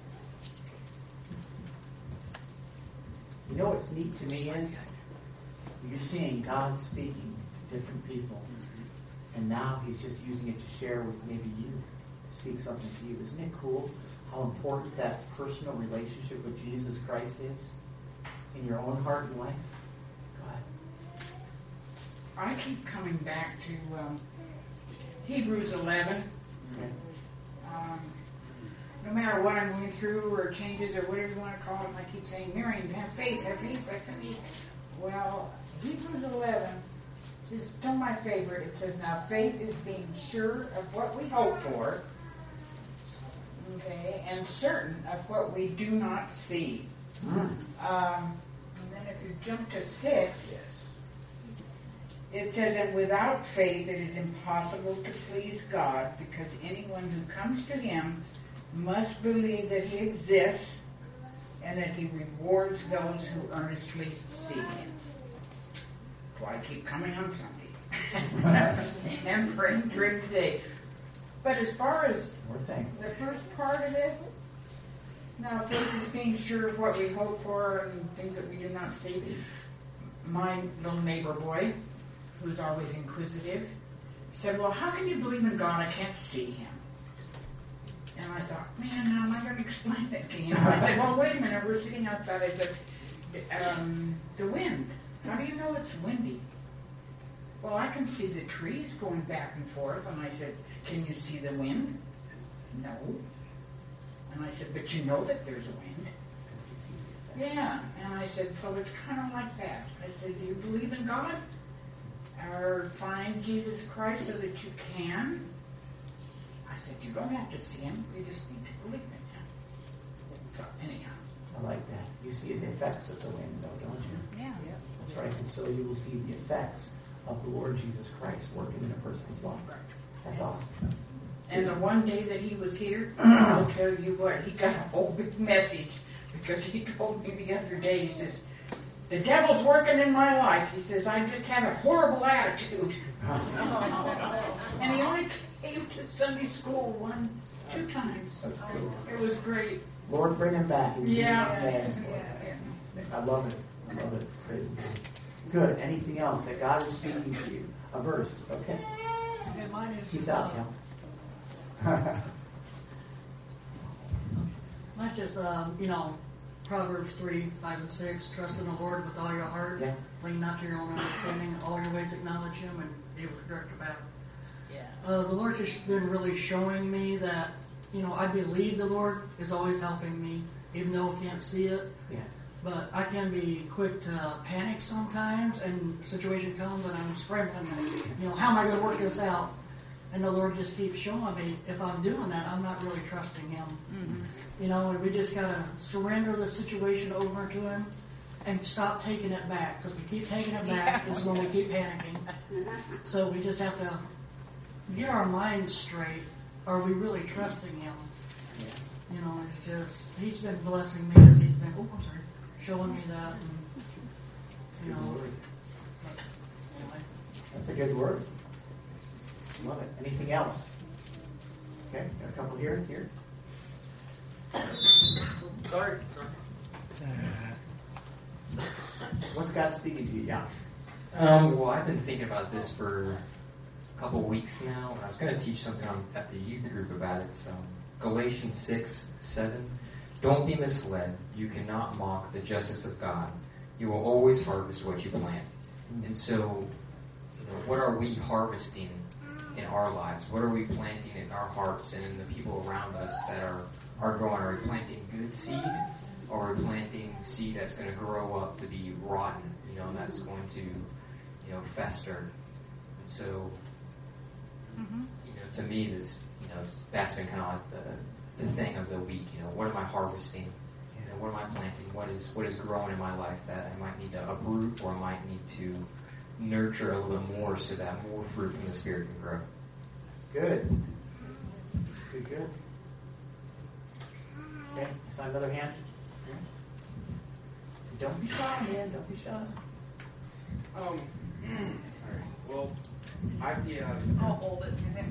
you. You know what's neat to me is you're seeing God speaking to different people, and now He's just using it to share with maybe you, speak something to you. Isn't it cool how important that personal relationship with Jesus Christ is in your own heart and life? Go ahead. I keep coming back to Hebrews 11. Okay. No matter what I'm going through or changes or whatever you want to call it, I keep saying, Miriam, have faith, have faith, have faith. Well, Hebrews 11 is still my favorite. It says, now faith is being sure of what we hope for, okay, and certain of what we do not see. And then if you jump to 6, it says, and without faith it is impossible to please God, because anyone who comes to Him must believe that He exists and that He rewards those who earnestly seek Him. So I keep coming on Sundays and praying during the day. But as far as the first part of it, now faith is being sure of what we hope for and things that we do not see. My little neighbor boy, who's always inquisitive, said, well, how can you believe in God? I can't see Him. And I thought, man, how am I going to explain that to him? I said, well, wait a minute, we're sitting outside. I said, the wind. How do you know it's windy? Well, I can see the trees going back and forth. And I said, can you see the wind? No. And I said, but you know that there's a wind. Yeah. And I said, so it's kind of like that. I said, do you believe in God? Or find Jesus Christ so that you can? I said, you don't have to see Him. You just need to believe in Him. So anyhow. I like that. You see the effects of the wind, though, don't you? Yeah. That's right. And so you will see the effects of the Lord Jesus Christ working in a person's life. That's awesome. And the one day that he was here, I'll tell you what, he got a whole big message, because he told me the other day, he says, the devil's working in my life. He says, I just had a horrible attitude. And he only came to Sunday school 2 times. That's cool. It was great. Lord, bring him back. Yeah. I love it. I love it. Praise God. Good. Anything else that God is speaking to you? A verse. Okay. Okay, mine is, Peace out, Cal. Mine's just, Proverbs 3, 5, and 6. Trust in the Lord with all your heart. Yeah. Lean not to your own understanding. All your ways acknowledge Him, and He will direct your path. Yeah. The Lord's just been really showing me that, I believe the Lord is always helping me, even though I can't see it. Yeah. But I can be quick to panic sometimes, and situation comes and I'm scrambling. How am I going to work this out? And the Lord just keeps showing me, if I'm doing that, I'm not really trusting Him. Mm-hmm. And we just got to surrender the situation over to Him and stop taking it back. Because we keep taking it back is when we keep panicking. So we just have to get our minds straight. Are we really trusting Him? Yeah. It's just, He's been blessing me as He's been, showing me that. And, That's a good word. Love it. Anything else? Okay, got a couple here. Sorry. What's God speaking to you, Josh? Well, I've been thinking about this for a couple weeks now. I was going to teach something at the youth group about it. So, Galatians 6:7. Don't be misled. You cannot mock the justice of God. You will always harvest what you plant. And so, what are we harvesting in our lives? What are we planting in our hearts and in the people around us that are growing? Are we planting good seed, or are we planting seed that's going to grow up to be rotten, and that's going to, fester. And so, to me, this, that's been kind of like the thing of the week. What am I harvesting? What am I planting? What is growing in my life that I might need to uproot, or I might need to nurture a little bit more so that more fruit from the Spirit can grow. That's good. Good. Okay, so another hand. Don't be shy, man. Don't be shy. All right. Well, I'll hold it.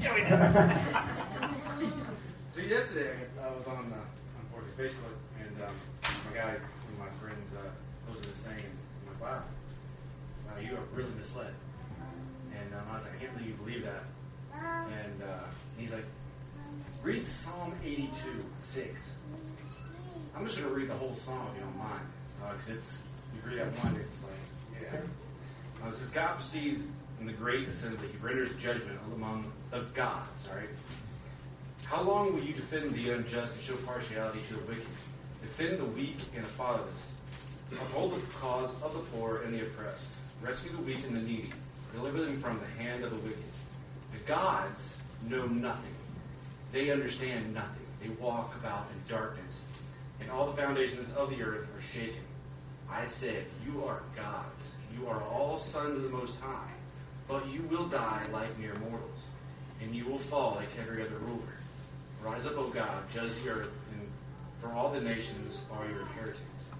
So yesterday I was on Facebook, and my guy, one of my friends, posted this thing, and I'm like, wow, you are really misled. And I was like, I can't believe you believe that. And he's like, read Psalm 82:6. I'm just going to read the whole psalm if you don't mind, because you read that one, it's like, yeah. It says, God proceeds in the great assembly. He renders judgment among the gods, all right? How long will you defend the unjust and show partiality to the wicked? Defend the weak and the fatherless. Uphold the cause of the poor and the oppressed. Rescue the weak and the needy. Deliver them from the hand of the wicked. The gods know nothing. They understand nothing. They walk about in darkness, and all the foundations of the earth are shaken. I said, you are gods. You are all sons of the Most High. But you will die like mere mortals, and you will fall like every other ruler. Rise up, O God, judge the earth, and for all the nations are your inheritance.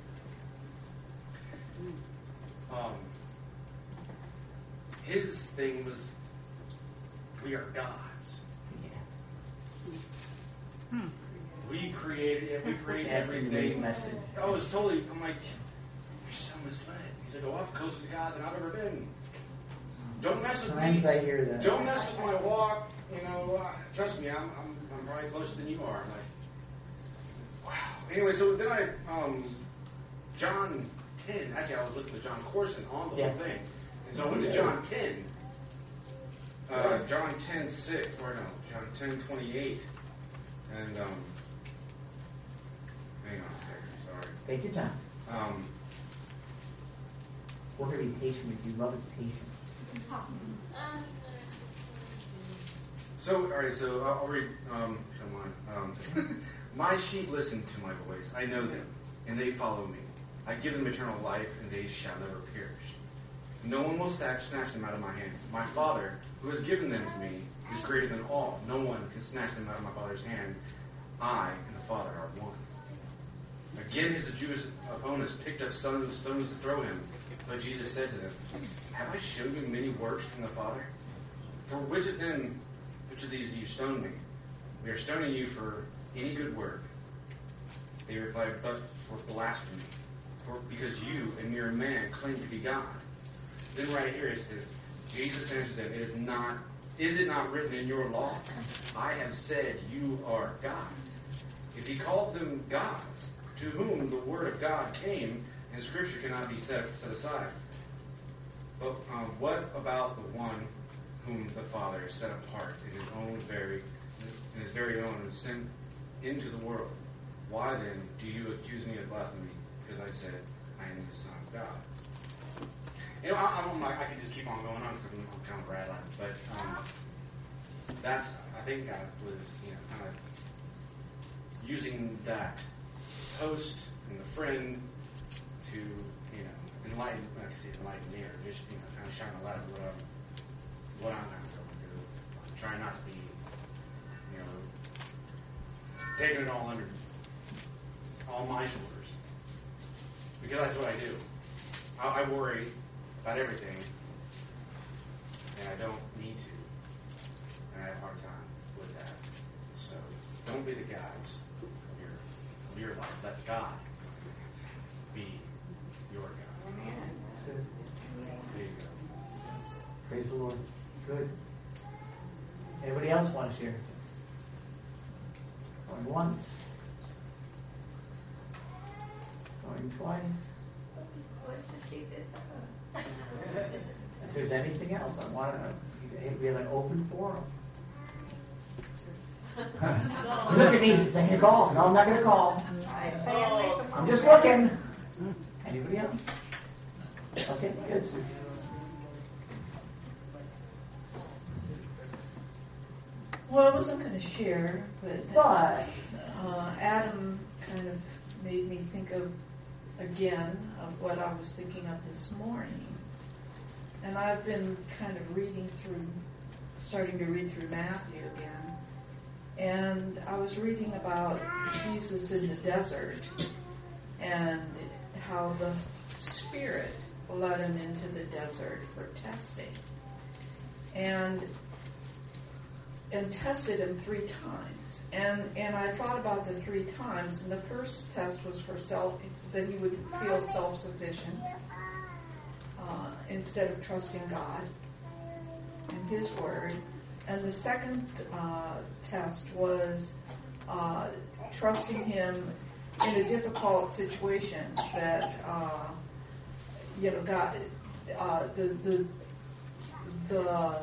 His thing was, we are gods. We created it. We create everything. Oh, it's totally. I'm like, you're so misled. He's like, oh, I'm closer to God than I've ever been. Don't mess with me. I hear that. Don't mess with my walk. Trust me, I'm probably closer than you are. I'm like, wow. Anyway, so then John 10. Actually, I was listening to John Corson on the whole thing, and so I went to John 10. John 10:6, or no, John 10:28, and hang on a second. Sorry. Take your time. We're going to be patient with you. Love is patient. So, all right. So I'll read. My sheep listen to my voice. I know them, and they follow me. I give them eternal life, and they shall never perish. No one will snatch them out of my hand. My Father, who has given them to me, is greater than all. No one can snatch them out of my Father's hand. I and the Father are one. Again, his Jewish opponents picked up stones to throw him. But Jesus said to them, have I shown you many works from the Father? For which of these do you stone me? We are stoning you for any good work. They replied, but for blasphemy. Because you, a mere man, claim to be God. Then right here it says, Jesus answered them, is it not written in your law? I have said you are gods. If he called them gods, to whom the word of God came, and Scripture cannot be set aside. But what about the one whom the Father set apart in his very own and sent into the world? Why then do you accuse me of blasphemy? Because I said I am the Son of God. I could just keep on going on because I'm kind of rattling, but I think I was kind of using that post and the friend to enlighten me, or just kind of shine a light on what I'm kind of going through. I'm trying not to be taking it all under all my shoulders, because that's what I do. I worry about everything, and I don't need to, and I have a hard time with that. So don't be the guys of your life. Let God be your God. Amen. There you go. Praise the Lord. Good. Anybody else want to share? Going once. Going twice. If there's anything else, I want to. We have an open forum. Look at me saying call. No, I'm not going to call. I'm just looking. Anybody else? Okay, good. Well, I wasn't going to share, but Adam kind of made me think of, again, of what I was thinking of this morning. And I've been kind of starting to read through Matthew again. And I was reading about Jesus in the desert and how the Spirit led him into the desert for testing. And tested him 3 times. And I thought about the 3 times, and the first test was for that he would feel self-sufficient instead of trusting God and His Word. And the second test was trusting Him in a difficult situation that, God, the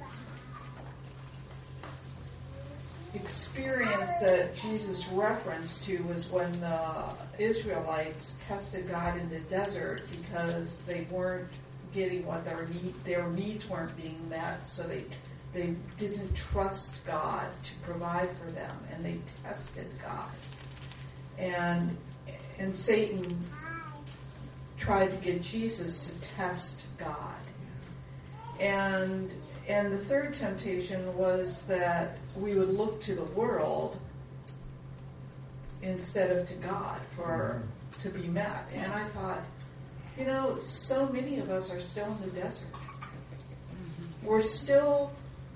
experience that Jesus referenced to was when the Israelites tested God in the desert because they weren't getting what their needs weren't being met, so they didn't trust God to provide for them, and they tested God. And Satan tried to get Jesus to test God. And the third temptation was that we would look to the world instead of to God to be met. And I thought, so many of us are still in the desert. We're still,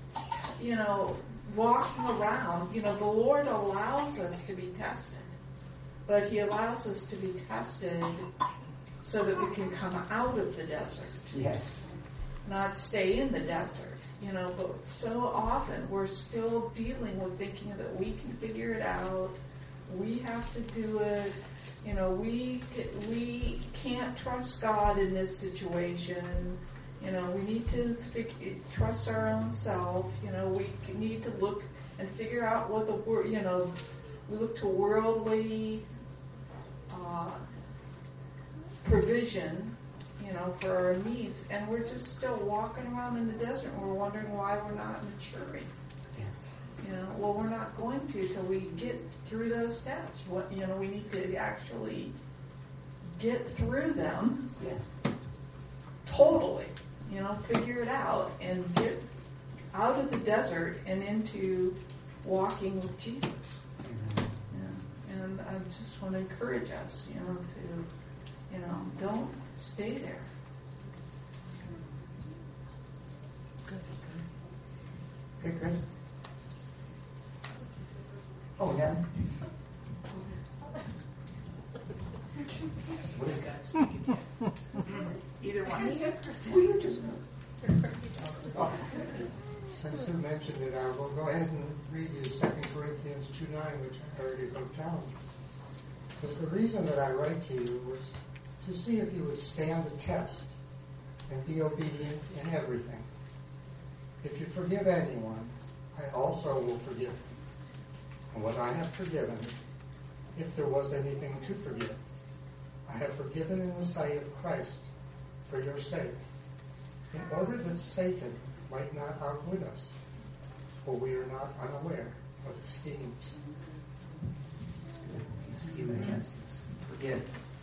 walking around. The Lord allows us to be tested, but He allows us to be tested so that we can come out of the desert. Yes. Not stay in the desert. But so often we're still dealing with thinking that we can figure it out. We have to do it. We can't trust God in this situation. We need to trust our own self. We need to look and figure out what the word. We look to worldly provision. For our needs, and we're just still walking around in the desert, and we're wondering why we're not maturing. Well, we're not going to till we get through those tests. We need to actually get through them. Yes. Totally. Figure it out and get out of the desert and into walking with Jesus. And I just want to encourage us, to, don't stay there. Okay, Chris? Oh, yeah. What is God speaking? Either one. You just Since you mentioned it, I will go ahead and read you 2 Corinthians 2:9, which I already wrote down. Because the reason that I write to you was to see if you would stand the test and be obedient in everything. If you forgive anyone, I also will forgive. And what I have forgiven, if there was anything to forgive, I have forgiven in the sight of Christ for your sake, in order that Satan might not outwit us, for we are not unaware of his schemes. Scheming against us. Forgive.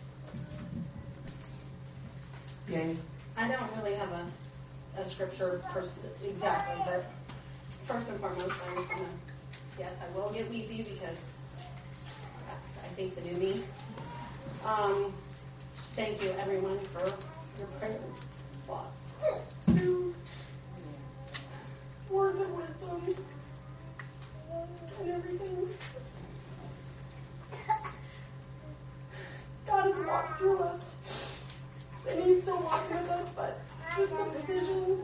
Yay. I don't really have a scripture exactly, but first and foremost, I'm just going to, yes, I will get weepy because that's, I think, the new me. Thank you, everyone, for your prayers, thoughts, words of wisdom, and everything. God has walked through us, and He's still walking with us, but just the division.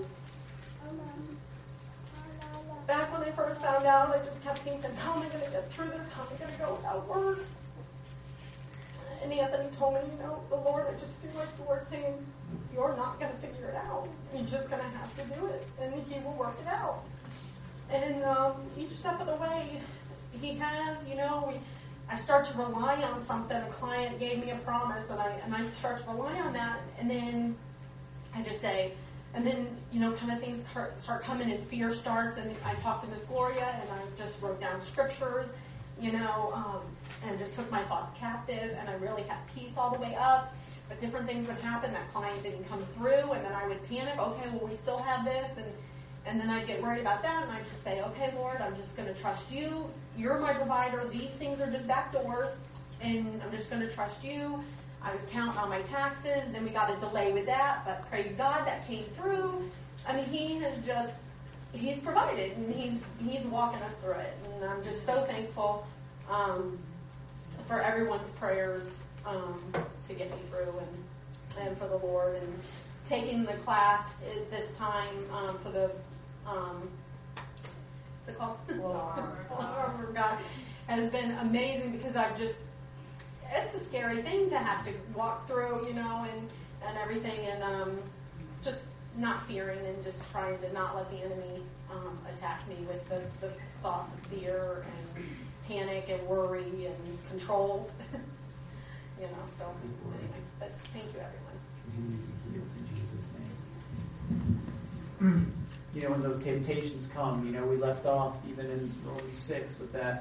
Back when I first found out, I just kept thinking, how am I going to get through this? How am I going to go without work? And Anthony told me, the Lord, I just feel like the Lord saying, you're not going to figure it out. You're just going to have to do it, and He will work it out. And each step of the way, He has, I start to rely on something. A client gave me a promise, and I start to rely on that, and then I just say, and then, kind of things start coming and fear starts, and I talked to Miss Gloria, and I just wrote down scriptures, and just took my thoughts captive, and I really had peace all the way up. But different things would happen. That client didn't come through, and then I would panic. Okay, well, we still have this, and then I'd get worried about that, and I'd just say, okay, Lord, I'm just going to trust you. You're my provider. These things are just back doors, and I'm just going to trust you. I was counting on my taxes. Then we got a delay with that, but praise God, that came through. I mean, He's provided, and He's walking us through it. And I'm just so thankful for everyone's prayers to get me through, and for the Lord, and taking the class at this time for the what's it called? Full God has been amazing, because it's a scary thing to have to walk through, and everything, and just not fearing, and just trying to not let the enemy attack me with the thoughts of fear and panic and worry and control. So anyway, but thank you, everyone. When those temptations come, we left off even in Romans 6 with that,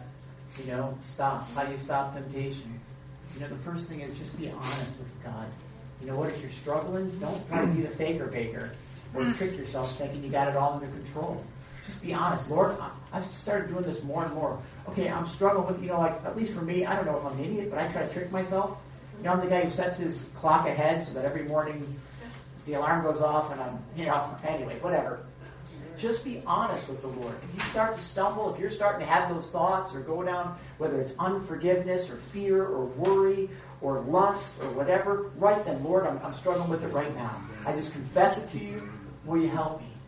stop. How do you stop temptation? The first thing is just be honest with God. What if you're struggling? Don't try to be the faker baker or trick yourself thinking you got it all under control. Just be honest. Lord, I've started doing this more and more. Okay, I'm struggling with, at least for me, I don't know if I'm an idiot, but I try to trick myself. I'm the guy who sets his clock ahead so that every morning the alarm goes off and I'm, anyway, whatever. Just be honest with the Lord. If you start to stumble, if you're starting to have those thoughts or go down, whether it's unforgiveness or fear or worry or lust or whatever, right then, Lord, I'm struggling with it right now. I just confess it to you. Will you help me?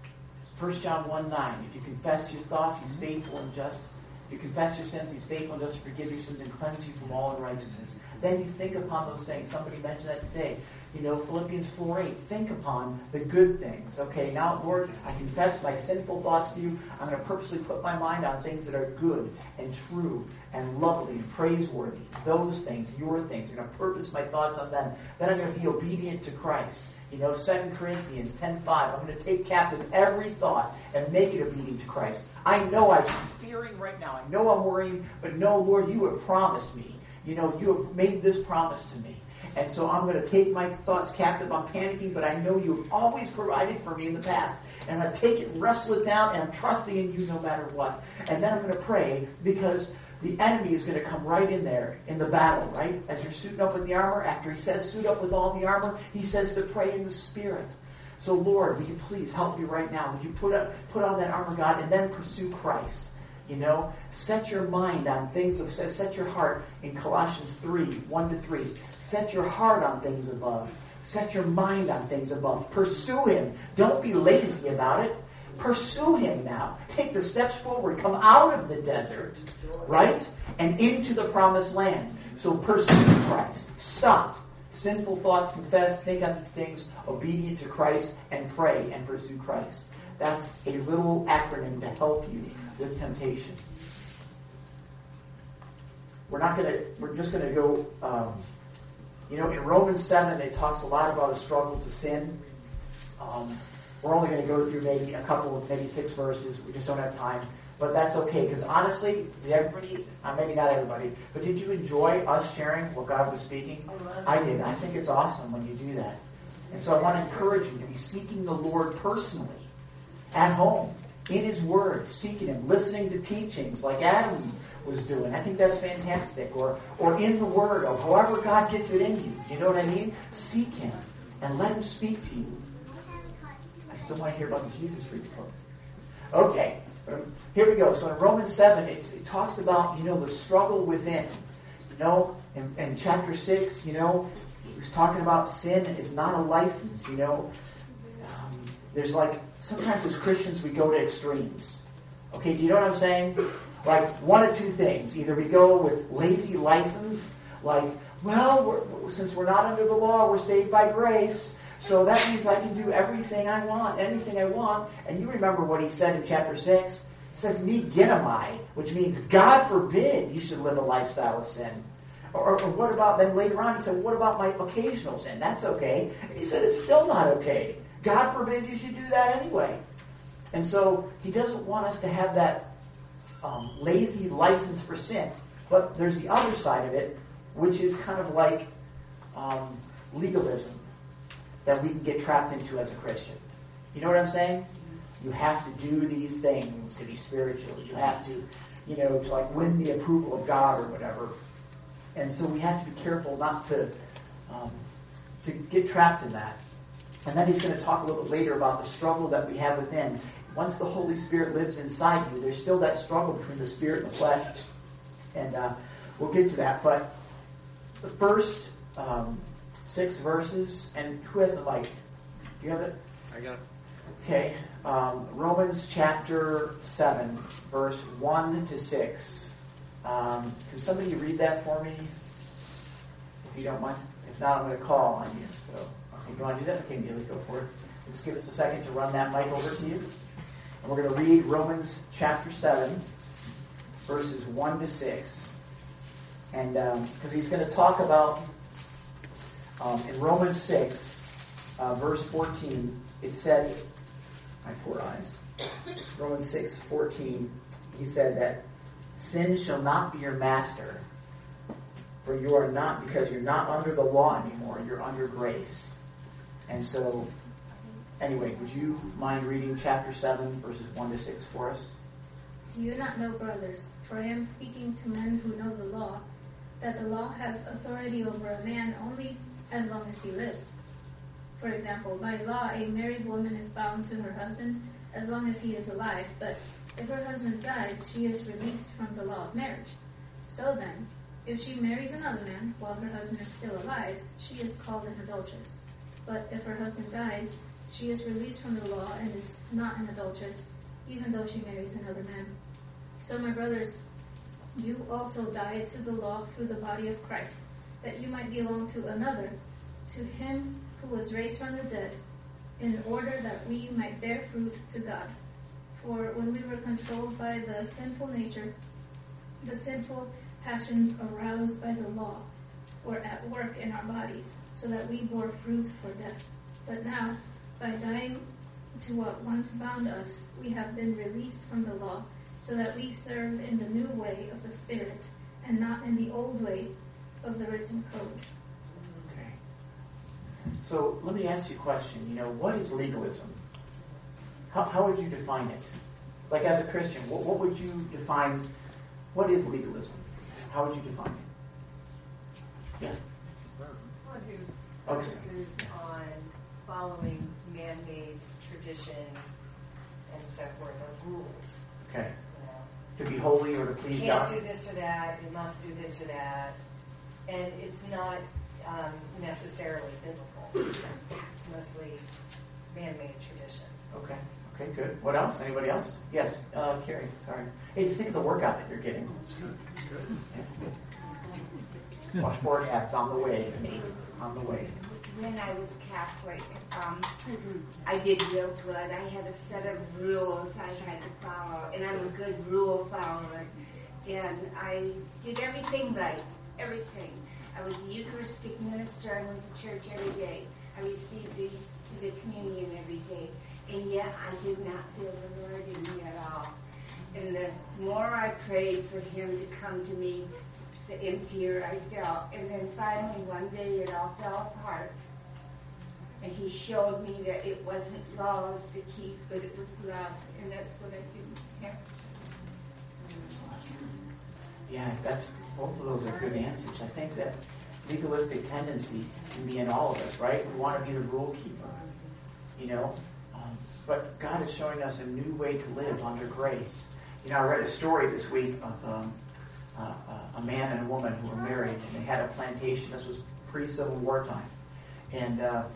1 John 1:9. If you confess your thoughts, He's faithful and just. If you confess your sins, He's faithful and just to forgive your sins and cleanse you from all unrighteousness. Then you think upon those things. Somebody mentioned that today. Philippians 4:8. Think upon the good things. Okay, now, Lord, I confess my sinful thoughts to you. I'm going to purposely put my mind on things that are good and true and lovely and praiseworthy. Those things, your things. I'm going to purpose my thoughts on them. Then I'm going to be obedient to Christ. 2 Corinthians 10:5. I'm going to take captive every thought and make it obedient to Christ. I know I'm fearing right now. I know I'm worrying, but no, Lord, you have promised me. You have made this promise to me. And so I'm going to take my thoughts captive. I'm panicking, but I know you have always provided for me in the past. And I take it and wrestle it down, and I'm trusting in you no matter what. And then I'm going to pray, because the enemy is going to come right in there in the battle, right? As you're suiting up with the armor, after he says suit up with all the armor, he says to pray in the Spirit. So Lord, will you please help me right now? Will you put on that armor, God, and then pursue Christ? Set your mind on things of, set your heart in Colossians 3:1-3. Set your heart on things above. Set your mind on things above. Pursue Him. Don't be lazy about it. Pursue Him now. Take the steps forward. Come out of the desert, right? And into the promised land. So pursue Christ. Stop. Sinful thoughts, confess, think on these things, obedient to Christ, and pray and pursue Christ. That's a little acronym to help you with temptation. We're just going to go, in Romans 7, it talks a lot about a struggle to sin. We're only going to go through maybe 6 verses. We just don't have time. But that's okay, because honestly, did everybody, maybe not everybody, but did you enjoy us sharing what God was speaking? I did. I think it's awesome when you do that. And so I want to encourage you to be seeking the Lord personally, at home, in His Word, seeking Him, listening to teachings like Adam was doing. I think that's fantastic. Or in the Word, or however God gets it in you. You know what I mean? Seek Him and let Him speak to you. I still want to hear about the Jesus Freaks books. Okay, here we go. So in Romans 7, it talks about, the struggle within. In chapter 6, he was talking about sin is not a license, There's sometimes as Christians we go to extremes. Okay, do you know what I'm saying? Like one of two things. Either we go with lazy license, since we're not under the law, we're saved by grace, so that means I can do everything I want, anything I want. And you remember what he said in chapter 6? says meginomai, which means God forbid you should live a lifestyle of sin. Or what about, then later on he said, what about my occasional sin? That's okay. And he said, it's still not okay. God forbid you should do that anyway. And so he doesn't want us to have that lazy license for sin. But there's the other side of it, which is kind of like legalism that we can get trapped into as a Christian. You know what I'm saying? You have to do these things to be spiritual. You have to, to like win the approval of God or whatever. And so we have to be careful not to get trapped in that. And then he's going to talk a little bit later about the struggle that we have within. Once the Holy Spirit lives inside you, there's still that struggle between the spirit and the flesh. And we'll get to that. But the first 6 verses, and who has the mic? Do you have it? I got it. Okay. Romans chapter 7, verse 1 to 6. Can somebody read that for me? If you don't mind. If not, I'm going to call on you. So, okay, you want to do that? Okay, Neely, go for it. Just give us a second to run that mic over to you. And we're going to read Romans chapter 7, verses 1 to 6. And because he's going to talk about, in Romans 6, verse 14, it said, my poor eyes, Romans 6:14, he said that sin shall not be your master, for you are not, because you're not under the law anymore, you're under grace. And so, anyway, would you mind reading chapter 7, verses 1 to 6 for us? Do you not know, brothers, for I am speaking to men who know the law, that the law has authority over a man only as long as he lives? For example, by law, a married woman is bound to her husband as long as he is alive, but if her husband dies, she is released from the law of marriage. So then, if she marries another man while her husband is still alive, she is called an adulteress. But if her husband dies, she is released from the law and is not an adulteress, even though she marries another man. So, my brothers, you also died to the law through the body of Christ, that you might belong to another, to him who was raised from the dead, in order that we might bear fruit to God. For when we were controlled by the sinful nature, the sinful passions aroused by the law were at work in our bodies, so that we bore fruit for death. But now, by dying to what once bound us, we have been released from the law, so that we serve in the new way of the Spirit, and not in the old way of the written code. Okay. So let me ask you a question. What is legalism? How would you define it? Like as a Christian, what would you define? What is legalism? How would you define it? Yeah. Someone who focuses on following man-made tradition and so forth, or rules. Okay. To be holy or to please God. You can't do this or that. You must do this or that. And it's not necessarily biblical. It's mostly man-made tradition. Okay. Okay, good. What else? Anybody else? Yes, Carrie, sorry. Hey, just think of the workout that you're getting. It's good. Yeah. Washboard abs on the way, Nate. On the way. When I was Catholic, I did real good. I had a set of rules I had to follow, and I'm a good rule follower. And I did everything right, everything. I was a Eucharistic minister. I went to church every day. I received the communion every day. And yet I did not feel the Lord in me at all. And the more I prayed for him to come to me, the emptier I felt. And then finally one day it all fell apart. And he showed me that it wasn't laws to keep, but it was love. And that's what I didn't have. Yeah, both of those are good answers. I think that legalistic tendency can be in all of us, right? We want to be the rule keeper, But God is showing us a new way to live under grace. I read a story this week of a man and a woman who were married, and they had a plantation. This was pre-Civil War time. And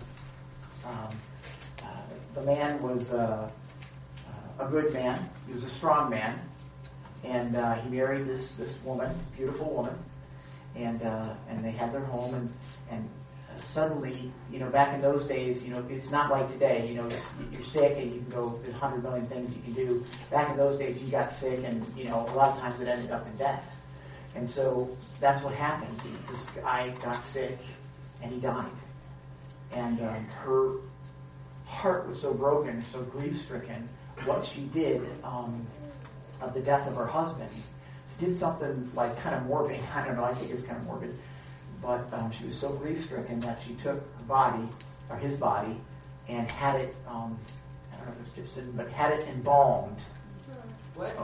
the man was a good man. He was a strong man. And he married this woman, beautiful woman. And they had their home, and suddenly, back in those days, it's not like today. You're sick and you can go. There's 100 million things you can do. Back in those days, you got sick, and a lot of times it ended up in death. And so that's what happened. This guy got sick, and he died. And her heart was so broken, so grief-stricken. What she did of the death of her husband, she did something like kind of morbid. I don't know. I think it's kind of morbid. But she was so grief-stricken that she took her body, or his body, and had it, I don't know if it's gypsum, but had it embalmed. What?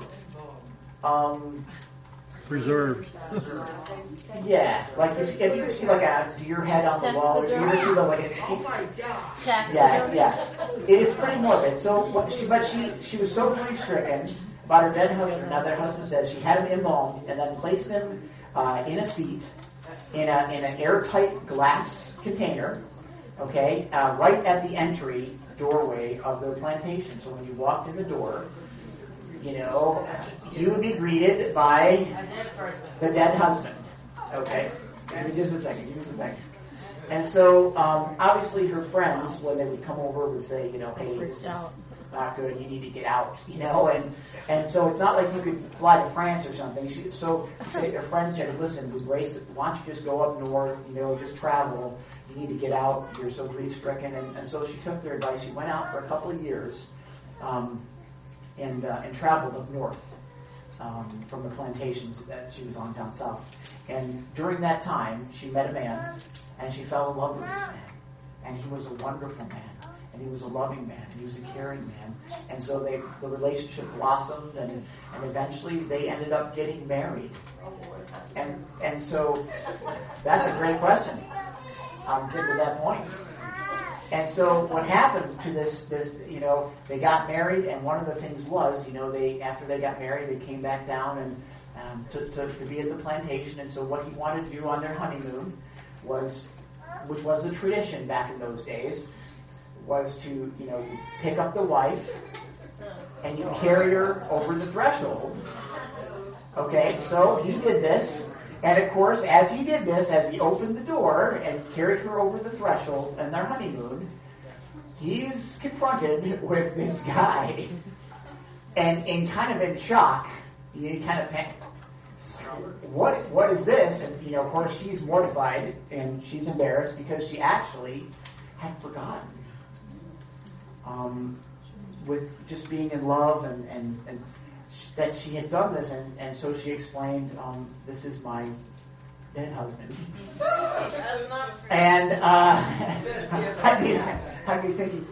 Preserved. Yeah, like if you see like a deer head on the wall, you ever see Oh my God! Yeah. It is pretty morbid. So she was so grief-stricken about her dead husband. Now their husband says she had him embalmed and then placed him in a seat in an airtight glass container. Okay, right at the entry doorway of their plantation. So when you walked in the door, you would be greeted by the dead husband. Okay? Give me just a second. And so, obviously her friends, when they would come over, would say, hey, this is not good, you need to get out, and so it's not like you could fly to France or something. Her friends said, listen, why don't you just go up north, just travel, you need to get out, you're so grief-stricken. And so she took their advice. She went out for a couple of years, and traveled up north from the plantations that she was on down south. And during that time, she met a man, and she fell in love with this man. And he was a wonderful man, and he was a loving man, and he was a caring man. And so the relationship blossomed, and eventually they ended up getting married. And so that's a great question. I'm good with that point. And so what happened to this, they got married, and one of the things was, after they got married, they came back down and to be at the plantation. And so what he wanted to do on their honeymoon was, which was the tradition back in those days, was to, you pick up the wife and you carry her over the threshold. Okay, so he did this. And of course, as he did this, as he opened the door and carried her over the threshold in their honeymoon, he's confronted with this guy, and kind of in shock, he kind of panicked. What is this? And of course, she's mortified and she's embarrassed because she actually had forgotten, with just being in love and that she had done this, and so she explained, this is my dead husband. And I'd be thinking,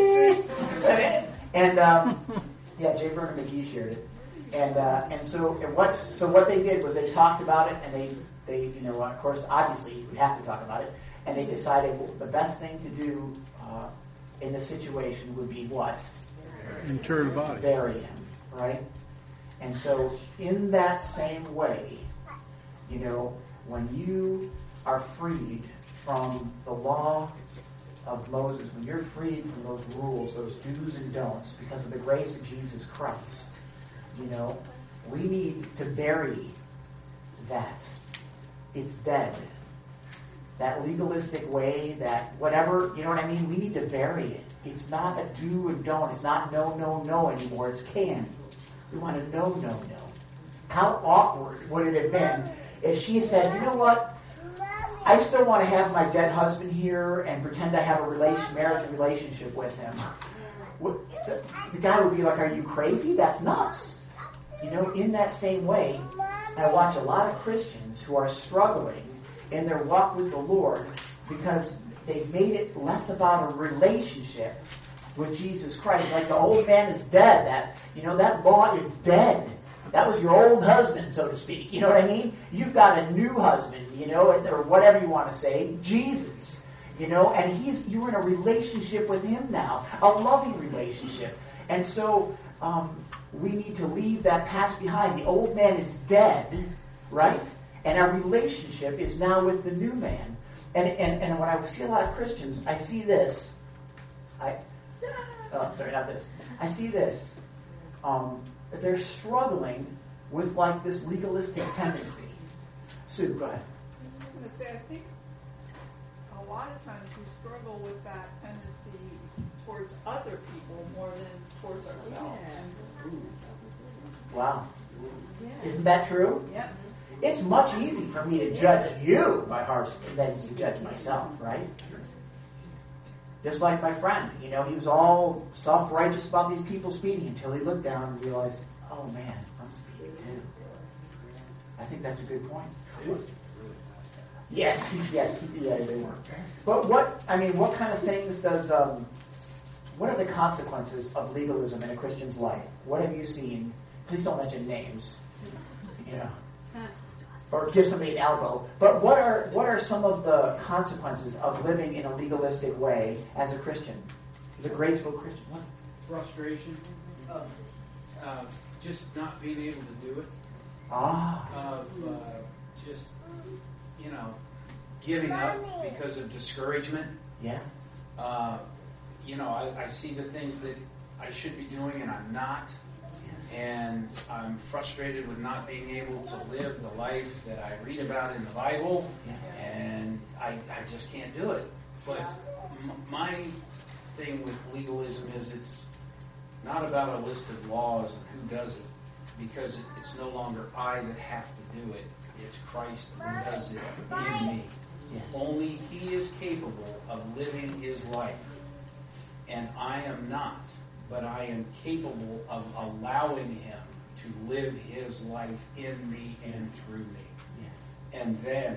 and J. Vernon McGee shared it. And so what they did was they talked about it, and they of course, obviously, we have to talk about it, and they decided the best thing to do in this situation would be what? Inter the body. Bury him, right? And so, in that same way, when you are freed from the law of Moses, when you're freed from those rules, those do's and don'ts, because of the grace of Jesus Christ, we need to bury that. It's dead. That legalistic way, that whatever, you know what I mean? We need to bury it. It's not a do and don't. It's not no anymore. It's can. We want to no. How awkward would it have been if she said, you know what? I still want to have my dead husband here and pretend I have a marriage relationship with him. The guy would be like, are you crazy? That's nuts. In that same way, I watch a lot of Christians who are struggling in their walk with the Lord because they've made it less about a relationship with Jesus Christ. Like the old man is dead. That law is dead. That was your old husband, so to speak. You know what I mean? You've got a new husband, or whatever you want to say, Jesus. And you're in a relationship with him now, a loving relationship. And so we need to leave that past behind. The old man is dead, right? And our relationship is now with the new man. And when I see a lot of Christians, I see this. I see this. They're struggling with like this legalistic tendency. Sue, go ahead. I was going to say, I think a a lot of times we struggle with that tendency towards other people more than towards ourselves. Wow. Isn't that true? Yep. It's much easier for me to judge you by heart than to judge myself, right? Just like my friend, he was all self-righteous about these people speeding until he looked down and realized, oh man, I'm speeding too. I think that's a good point. Yes, they were. But what kind of things what are the consequences of legalism in a Christian's life? What have you seen? Please don't mention names, or give somebody an elbow. But what are some of the consequences of living in a legalistic way as a Christian, as a graceful Christian? What? Frustration, just not being able to do it. Just giving up because of discouragement. Yeah. I see the things that I should be doing and I'm not. And I'm frustrated with not being able to live the life that I read about in the Bible, and I just can't do it. But my thing with legalism is it's not about a list of laws and who does it, because it's no longer I that have to do it. It's Christ who does it in me. Yes. Only He is capable of living His life, and I am not. But I am capable of allowing Him to live His life in me and through me. Yes. And then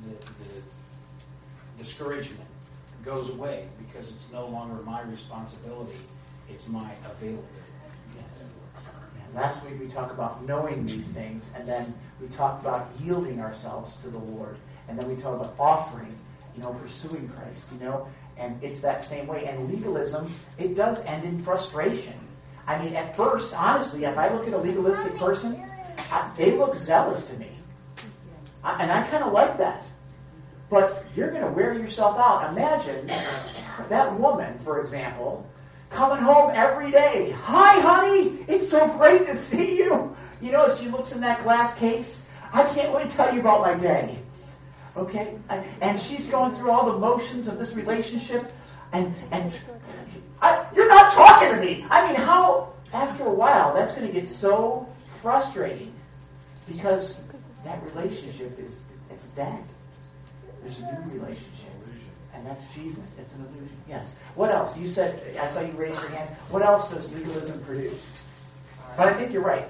the discouragement goes away because it's no longer my responsibility, it's my availability. Yes. And last week we talked about knowing these things, and then we talked about yielding ourselves to the Lord, and then we talked about offering, pursuing Christ, And it's that same way. And legalism, it does end in frustration. I mean, at first, honestly, if I look at a legalistic person, they look zealous to me. And I kind of like that. But you're going to wear yourself out. Imagine that woman, for example, coming home every day. Hi, honey. It's so great to see you. She looks in that glass case. I can't wait to tell you about my day. Okay? And she's going through all the motions of this relationship, and you're not talking to me. I mean, how, after a while, that's going to get so frustrating because that relationship it's dead. There's a new relationship, and that's Jesus. It's an illusion. Yes. What else? You said, I saw you raise your hand. What else does legalism produce? But I think you're right.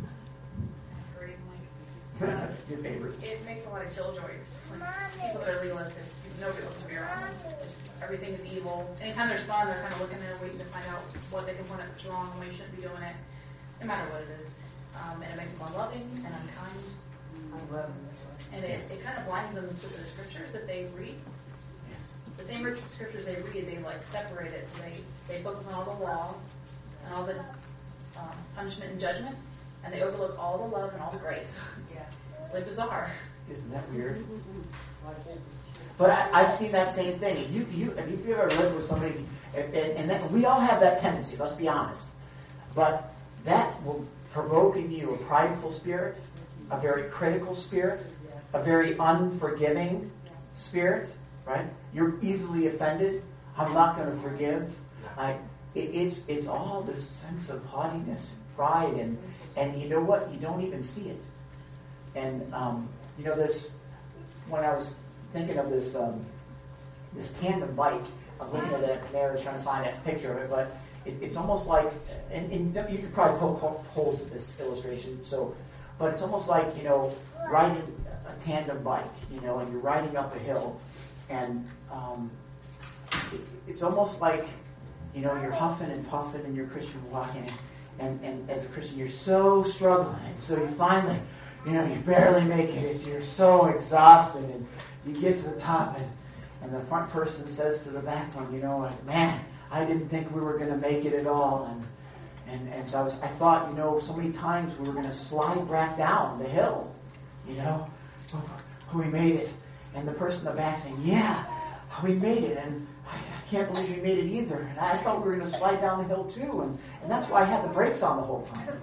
Your favorite. It makes a lot of killjoys. People that are legalistic, no real spirit. Everything is evil. Anytime there's fun, they're kind of looking there, waiting to find out what they can point out that's wrong and why you shouldn't be doing it, no matter what it is. And it makes them unloving and unkind. And it kind of blinds them to the scriptures that they read. The same scriptures they read, they separate it. So they focus on all the law and all the punishment and judgment, and they overlook all the love and all the grace. Yeah. Like bizarre. Isn't that weird? But I've seen that same thing. If you've ever lived with somebody, and that, we all have that tendency, let's be honest. But that will provoke in you a prideful spirit, a very critical spirit, a very unforgiving spirit, right? You're easily offended. I'm not going to forgive. It's all this sense of haughtiness and pride, and you know what? You don't even see it. And this, when I was thinking of this tandem bike, I was looking at it at Panera, trying to find a picture of it, but it's almost like, and you could probably poke holes at this illustration. But it's almost like riding a tandem bike, and you're riding up a hill, and it's almost like you're huffing and puffing in your Christian walking, and as a Christian you're so struggling, and so you finally, you barely make it. You're so exhausted, and you get to the top, and the front person says to the back one, man, I didn't think we were going to make it at all, and so I thought, so many times we were going to slide back down the hill, we made it, and the person in the back saying, yeah, we made it, and can't believe we made it either. And I thought we were going to slide down the hill too. And that's why I had the brakes on the whole time.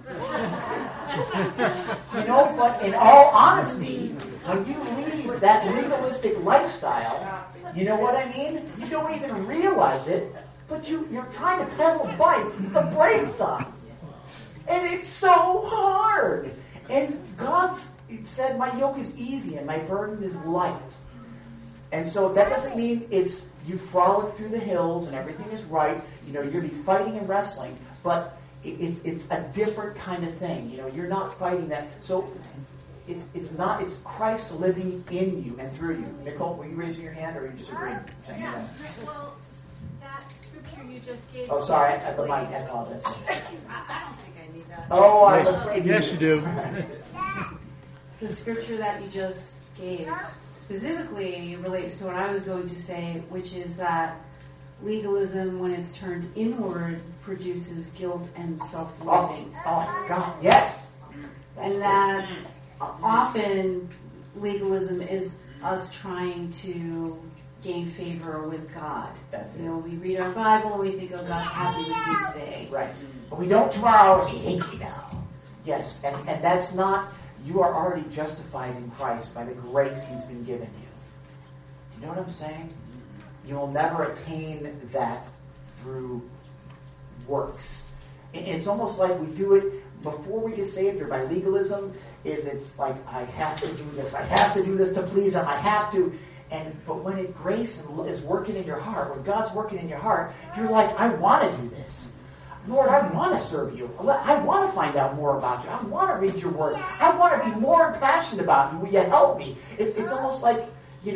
But in all honesty, when you leave that legalistic lifestyle, you know what I mean? You don't even realize it, but you're trying to pedal a bike with the brakes on. And it's so hard. And it said, my yoke is easy and my burden is light. And so that doesn't mean it's you frolic through the hills and everything is right. You're going to be fighting and wrestling, but it's a different kind of thing. You're not fighting that. So it's Christ living in you and through you. Nicole, were you raising your hand or are you just agreeing? Yeah. Well, that scripture you just gave. Oh, sorry, at the mic. I apologize. I don't think I need that. Oh, I'm afraid yes, you do. The scripture that you just gave specifically relates to what I was going to say, which is that legalism, when it's turned inward, produces guilt and self-loathing. Oh, God, yes. And that often legalism is us trying to gain favor with God. That's it. We read our Bible and we think, oh, God's happy with me today. Right. But we don't tomorrow. He hates you now. Yes, and that's not... You are already justified in Christ by the grace He's been given you. Do you know what I'm saying? You will never attain that through works. It's almost like we do it before we get saved, or by legalism, it's like, I have to do this. I have to do this to please Him. I have to. But when grace is working in your heart, when God's working in your heart, you're like, I want to do this. Lord, I want to serve you. I want to find out more about you. I want to read your word. I want to be more passionate about you. Will you help me? It's almost like, you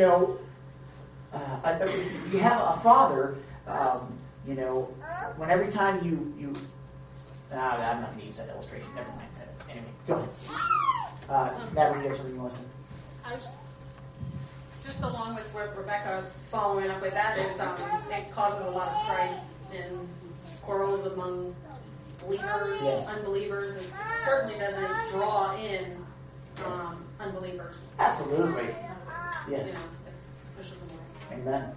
have a father, when every time you I'm not going to use that illustration. Never mind. Anyway, go ahead. Natalie, you have something you want to say? Just along with what Rebecca following up with that is it causes a lot of strife and quarrels among believers, yes. Unbelievers, and certainly doesn't draw in unbelievers. Absolutely. Yes. It pushes them away. Amen.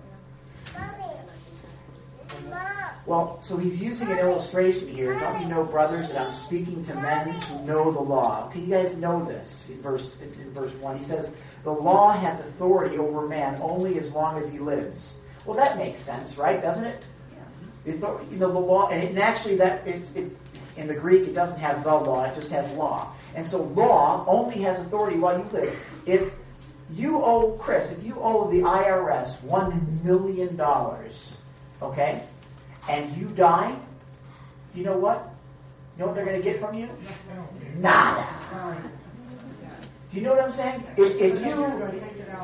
Well, so he's using an illustration here. Don't you know, brothers, that I'm speaking to men who know the law? Okay, you guys know this. In verse 1, he says, the law has authority over man only as long as he lives. Well, that makes sense, right? Doesn't it? The law, and actually in the Greek it doesn't have the law, it just has law. And so law only has authority while you live. If you owe the IRS $1 million, okay, and you die, you know what? You know what they're going to get from you? Nada. Do you know what I'm saying? If you...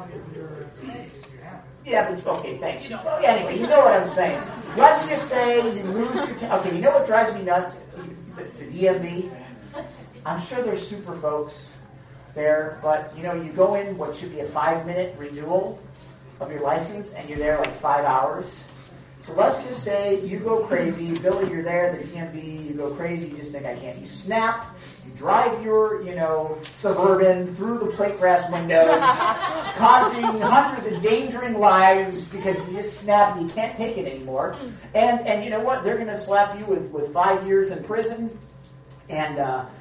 Yeah, but okay, thanks. Anyway, you know what I'm saying. Let's just say you lose your... Okay, you know what drives me nuts? The DMV. I'm sure there's super folks there, but you go in what should be a 5-minute renewal of your license, and you're there like 5 hours. So let's just say you go crazy. Billy, you're there at the DMV. You go crazy. You just think, I can't. You snap. You drive your, Suburban through the plate glass window, causing hundreds, endangering lives because you just snap and you can't take it anymore. And you know what? They're going to slap you with 5 years in prison, and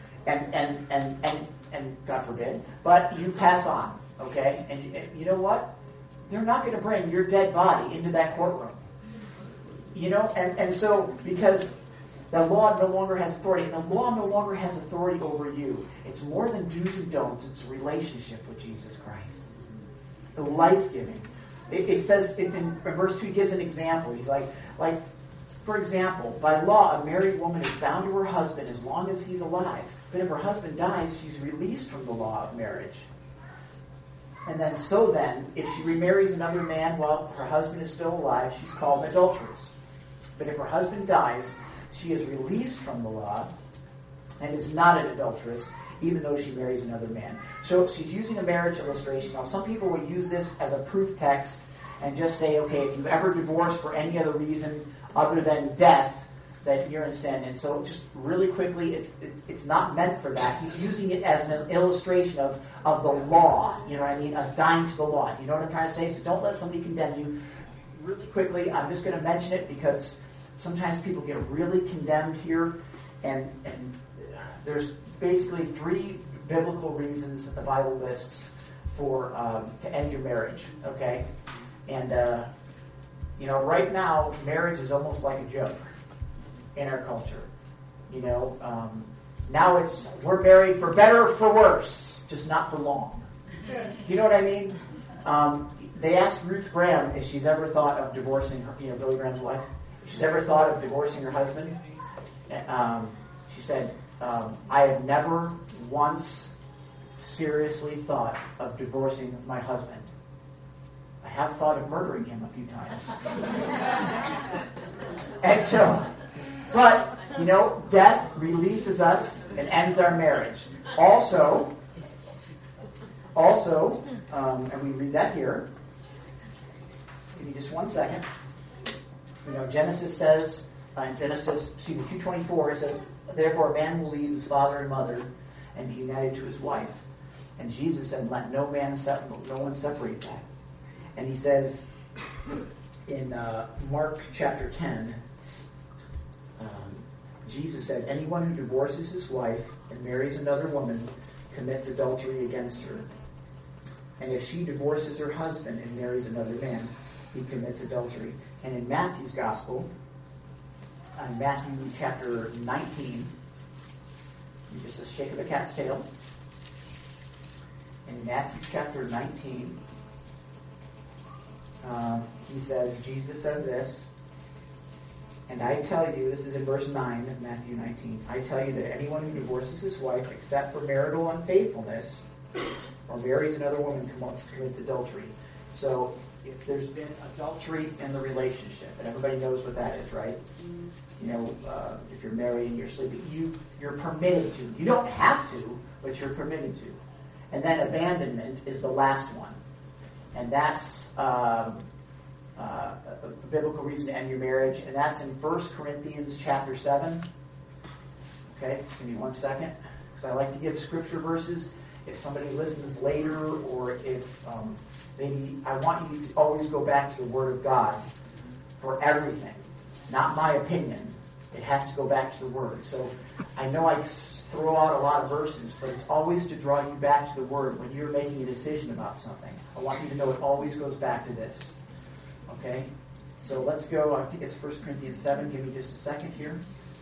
God forbid, but you pass on, okay? And you know what? They're not going to bring your dead body into that courtroom. And so because the law no longer has authority, and the law no longer has authority over you. It's more than do's and don'ts. It's a relationship with Jesus Christ. The life-giving. It says in verse 2, he gives an example. He's like, for example, by law, a married woman is bound to her husband as long as he's alive. But if her husband dies, she's released from the law of marriage. And then, if she remarries another man while her husband is still alive, she's called an adulteress. But if her husband dies, she is released from the law and is not an adulteress, even though she marries another man. So she's using a marriage illustration. Now, some people would use this as a proof text and just say, okay, if you ever divorce for any other reason other than death, that you're in sin. And so just really quickly, it's not meant for that. He's using it as an illustration of the law, us dying to the law. You know what I'm trying to say? So don't let somebody condemn you. really quickly, I'm just going to mention it because sometimes people get really condemned here, and there's basically 3 biblical reasons that the Bible lists for to end your marriage. Okay, and right now marriage is almost like a joke in our culture. Now it's we're married for better or for worse, just not for long. You know what I mean? They asked Ruth Graham if she's ever thought of divorcing her, Billy Graham's wife, if she's ever thought of divorcing her husband. She said, I have never once seriously thought of divorcing my husband. I have thought of murdering him a few times. And so, but, death releases us and ends our marriage. Also, and we read that here. Give me just one second. Genesis says, in Genesis 2:24, it says, therefore a man will leave his father and mother and be united to his wife. And Jesus said, let no one separate that. And he says in Mark chapter 10, Jesus said, anyone who divorces his wife and marries another woman commits adultery against her. And if she divorces her husband and marries another man, he commits adultery. And in Matthew's gospel, in Matthew chapter 19, just a shake of the cat's tail. In Matthew chapter 19, Jesus says this, and I tell you, this is in verse 9 of Matthew 19, I tell you that anyone who divorces his wife except for marital unfaithfulness or marries another woman commits adultery. So if there's been adultery in the relationship, and everybody knows what that is, right? If you're married and you're sleeping, you're permitted to. You don't have to, but you're permitted to. And then abandonment is the last one. And that's a biblical reason to end your marriage. And that's in 1 Corinthians chapter 7. Okay, just give me 1 second. Because I like to give scripture verses. If somebody listens later, or if maybe I want you to always go back to the Word of God for everything. Not my opinion. It has to go back to the Word. So I know I throw out a lot of verses, but it's always to draw you back to the Word when you're making a decision about something. I want you to know it always goes back to this. Okay? So let's go. I think it's 1 Corinthians 7. Give me just a second here.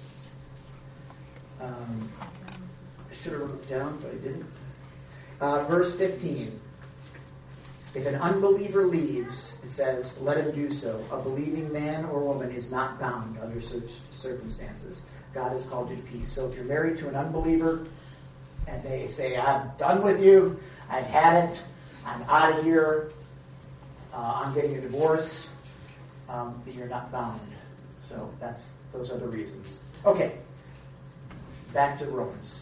I should have written it down, but I didn't. Verse 15. If an unbeliever leaves, it says, let him do so. A believing man or woman is not bound under such circumstances. God has called you to peace. So if you're married to an unbeliever and they say, I'm done with you, I've had it, I'm out of here, I'm getting a divorce, you're not bound. So those are the reasons. Okay, back to Romans.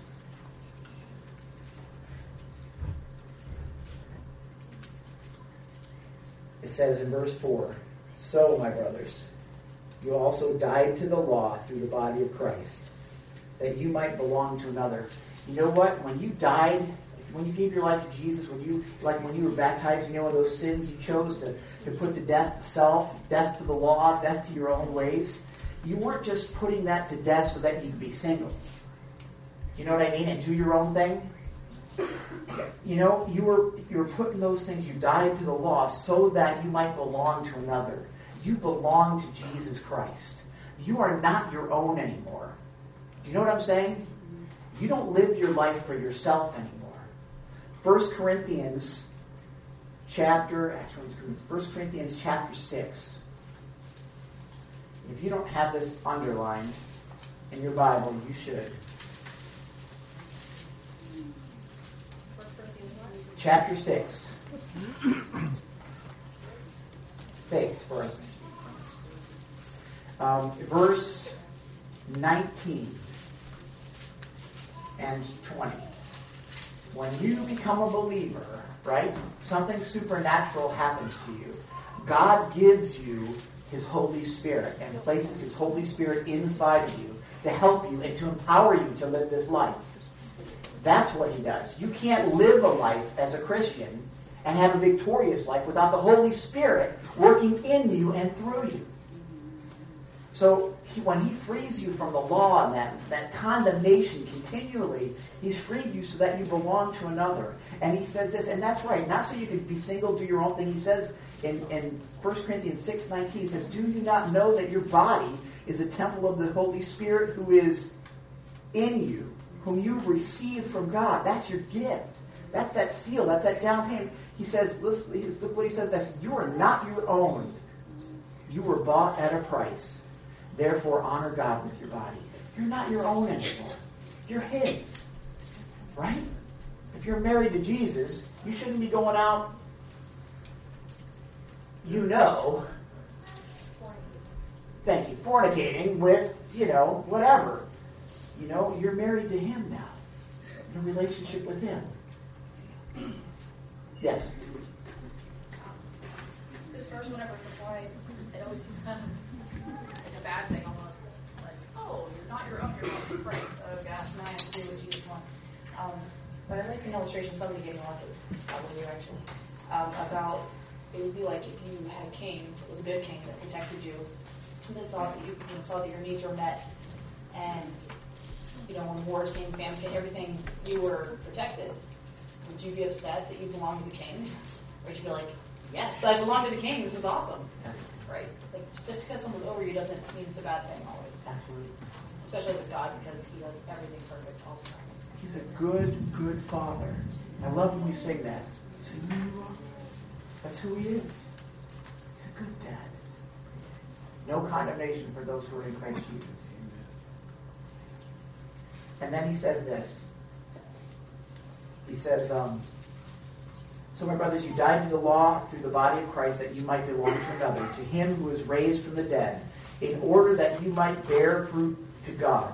It says in verse 4, so, my brothers, you also died to the law through the body of Christ, that you might belong to another. You know what? When you died, when you gave your life to Jesus, when you were baptized, those sins you chose to put to death self, death to the law, death to your own ways, you weren't just putting that to death so that you could be single. You know what I mean? And do your own thing. You were putting those things, you died to the law so that you might belong to another. You belong to Jesus Christ. You are not your own anymore. Do you know what I'm saying? You don't live your life for yourself anymore. 1 Corinthians chapter 6. If you don't have this underlined in your Bible, you should. Chapter 6. 6 for us. Verse 19 and 20. When you become a believer, right, something supernatural happens to you. God gives you His Holy Spirit and places His Holy Spirit inside of you to help you and to empower you to live this life. That's what He does. You can't live a life as a Christian and have a victorious life without the Holy Spirit working in you and through you. So when he frees you from the law and that condemnation continually, he's freed you so that you belong to another. And he says this, and that's right, not so you can be single, do your own thing. He says in 1 Corinthians 6:19, he says, do you not know that your body is a temple of the Holy Spirit who is in you, whom you've received from God? That's your gift. That's that seal. That's that down payment. He says, listen, look what he says. That's, you are not your own. You were bought at a price. Therefore, honor God with your body. You're not your own anymore. You're his. Right? If you're married to Jesus, you shouldn't be going out, fornicating with, whatever. You're married to him now. In a relationship with him. Yes? This verse, whenever it's applied, it always seems kind of like a bad thing almost. Like, oh, you're not your own, you're not your Christ. Oh gosh, now I have to do what Jesus wants. But I like an illustration somebody gave me once, probably you actually, about it would be like if you had a king that was a good king that protected you, that saw that you saw that your needs were met, and when wars came, famines came, everything, you were protected. Would you be upset that you belong to the king? Or would you be like, yes, I belong to the king, this is awesome. Right? Like, just because someone's over you doesn't mean it's a bad thing always. Absolutely. Especially with God, because he does everything perfect all the time. He's a good, good father. I love when you sing that. It's who you are. That's who he is. He's a good dad. No condemnation for those who are in Christ Jesus. And then he says this. He says, so my brothers, you died to the law through the body of Christ that you might belong to another, to him who was raised from the dead, in order that you might bear fruit to God.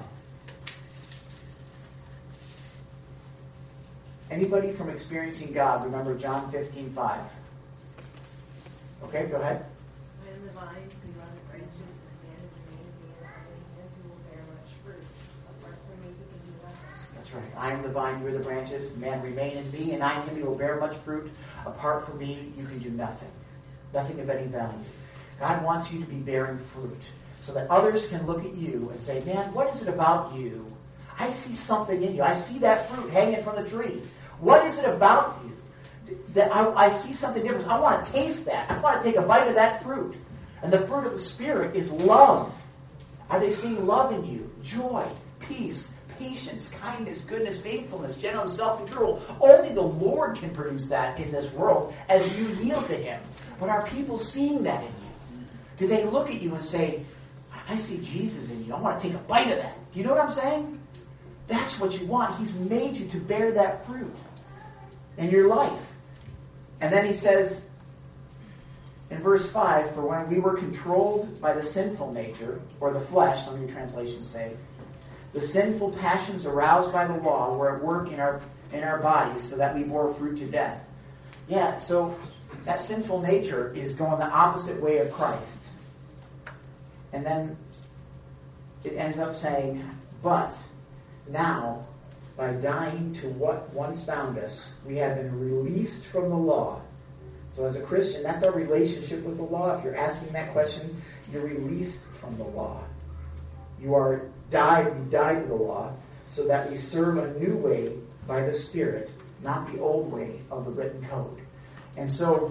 Anybody from experiencing God, remember John 15:5. Okay, go ahead. I am the vine, you are the branches, and man is remain in me, and who will bear much fruit. Apart from me, you can do nothing. That's right. I am the vine, you are the branches. Man, remain in me, and I in him, you will bear much fruit. Apart from me, you can do nothing. Nothing of any value. God wants you to be bearing fruit so that others can look at you and say, man, what is it about you? I see something in you. I see that fruit hanging from the tree. What is it about you? That I see something different. I want to taste that. I want to take a bite of that fruit. And the fruit of the Spirit is love. Are they seeing love in you? Joy, peace, patience, kindness, goodness, faithfulness, gentleness, self-control. Only the Lord can produce that in this world as you yield to him. But are people seeing that in you? Do they look at you and say, I see Jesus in you. I want to take a bite of that. Do you know what I'm saying? That's what you want. He's made you to bear that fruit in your life. And then he says in verse 5, for when we were controlled by the sinful nature, or the flesh, some of your translations say, the sinful passions aroused by the law were at work in our bodies so that we bore fruit to death. Yeah, so that sinful nature is going the opposite way of Christ. And then it ends up saying, but now, by dying to what once bound us, we have been released from the law. So as a Christian, that's our relationship with the law. If you're asking that question, you're released from the law. We died to the law, so that we serve a new way by the Spirit, not the old way of the written code. And so,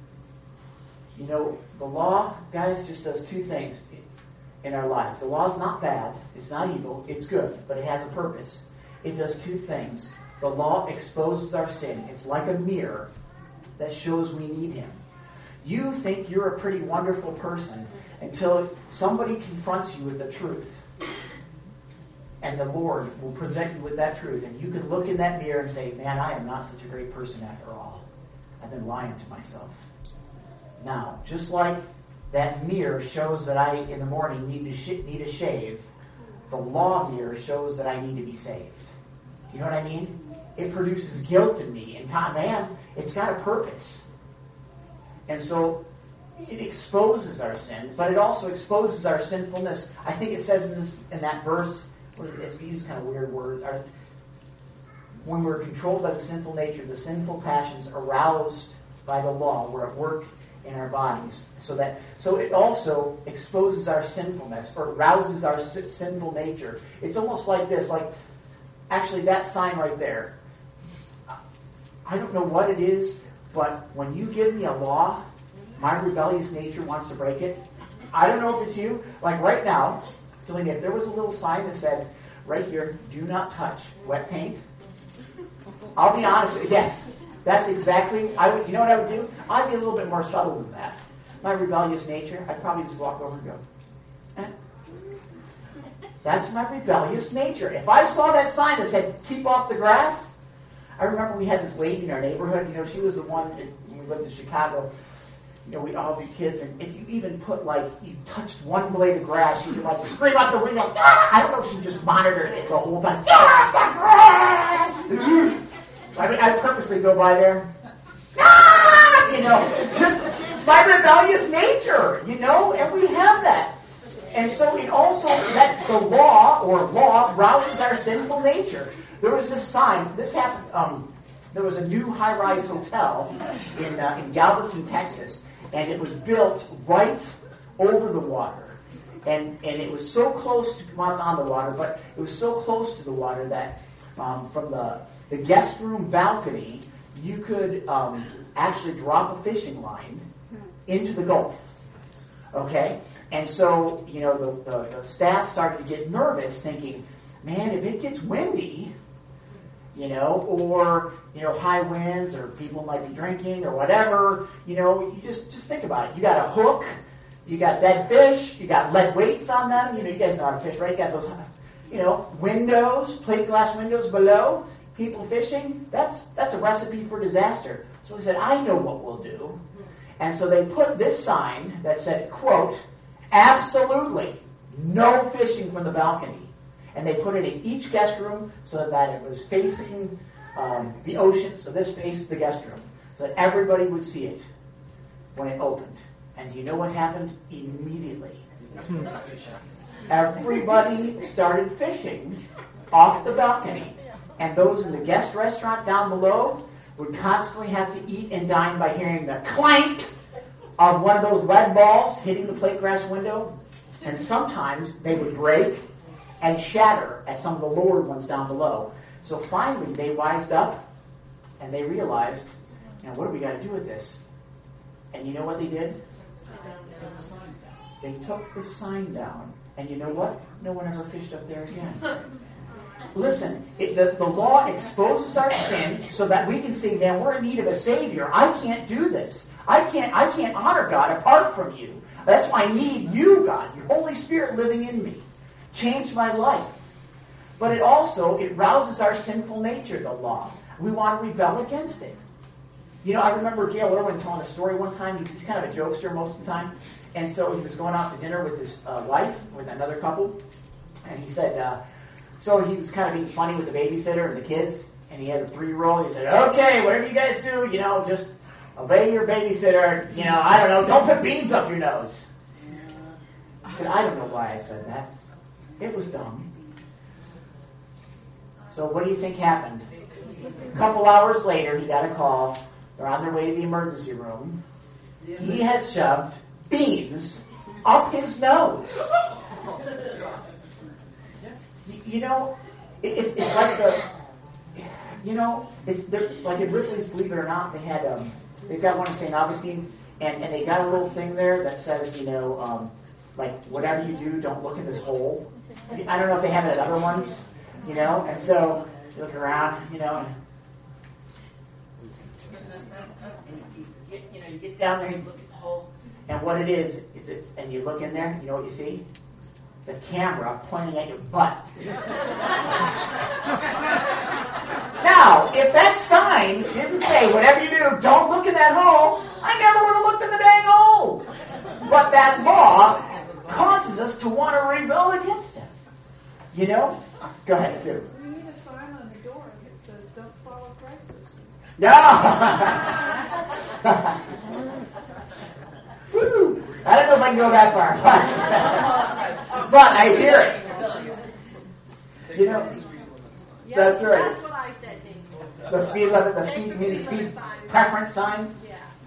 the law, guys, just does two things in our lives. The law is not bad, it's not evil, it's good, but it has a purpose. It does two things. The law exposes our sin. It's like a mirror that shows we need him. You think you're a pretty wonderful person until somebody confronts you with the truth. And the Lord will present you with that truth. And you can look in that mirror and say, man, I am not such a great person after all. I've been lying to myself. Now, just like that mirror shows that I, in the morning, need a shave, the law mirror shows that I need to be saved. You know what I mean? It produces guilt in me. And man, it's got a purpose. And so it exposes our sin, but it also exposes our sinfulness. I think it says in that verse, it's used kind of weird words. When we're controlled by the sinful nature, the sinful passions aroused by the law. We're at work in our bodies. So it also exposes our sinfulness or rouses our sinful nature. It's almost like this, like actually that sign right there. I don't know what it is, but when you give me a law, my rebellious nature wants to break it. I don't know if it's you. Like right now, if there was a little sign that said, right here, do not touch wet paint, I'll be honest with you, yes, that's exactly, you know what I would do? I'd be a little bit more subtle than that. My rebellious nature, I'd probably just walk over and go, That's my rebellious nature. If I saw that sign that said, keep off the grass, I remember we had this lady in our neighborhood, she was the one, when we lived in Chicago, we all be kids, and if you even put, you touched one blade of grass, you could, scream out the window, I don't know if she just monitored it the whole time, I purposely go by there, just my rebellious nature, and we have that. And so it also, that the law rouses our sinful nature. There was this sign, this happened, there was a new high-rise hotel in Galveston, Texas, and it was built right over the water. And it was so close to, well, it's on the water, but it was so close to the water that from the guest room balcony, you could actually drop a fishing line into the Gulf. Okay? And so, the staff started to get nervous, thinking, man, if it gets windy, or, high winds, or people might be drinking, or whatever, you just think about it. You got a hook, you got dead fish, you got lead weights on them, you guys know how to fish, right? You got those, windows, plate glass windows below, people fishing, that's a recipe for disaster. So they said, I know what we'll do. And so they put this sign that said, quote, absolutely no fishing from the balcony. And they put it in each guest room so that it was facing the ocean. So this faced the guest room, so that everybody would see it when it opened. And do you know what happened? Immediately, everybody started fishing off the balcony. And those in the guest restaurant down below would constantly have to eat and dine by hearing the clank of one of those lead balls hitting the plate glass window. And sometimes they would break and shatter at some of the lower ones down below. So finally they wised up and they realized, what do we got to do with this? And you know what they did? They took the sign down. And you know what? No one ever fished up there again. Listen, the law exposes our sin so that we can say, man, we're in need of a Savior. I can't do this. I can't honor God apart from you. That's why I need you, God, your Holy Spirit living in me. Change my life. But it rouses our sinful nature, the law. We want to rebel against it. I remember Gail Irwin telling a story one time. He's kind of a jokester most of the time. And so he was going out to dinner with his wife, with another couple. And he said, so he was kind of being funny with the babysitter and the kids. And he had a 3-year-old. He said, okay, whatever you guys do, just obey your babysitter. I don't know, don't put beans up your nose. I said, I don't know why I said that. It was dumb. So what do you think happened? A couple hours later, he got a call. They're on their way to the emergency room. He had shoved beans up his nose. It's like it's like in Ripley's Believe It or Not, they've got one in St. Augustine, and they got a little thing there that says, whatever you do, don't look in this hole. I don't know if they have it at other ones, and so you look around, and you get down there, and you look at the hole, and what it is, and you look in there, you know what you see? It's a camera pointing at your butt. Now, if that sign didn't say, whatever you do, don't look in that hole, I never would have looked in the dang hole. But that law causes us to want to rebel against it. Go ahead, Sue. We need a sign on the door that says, don't follow crisis. No! Woo! I don't know if I can go that far, but I hear it. That's right. That's what I said, Dave. The speed limit, the speed preference signs. Yeah.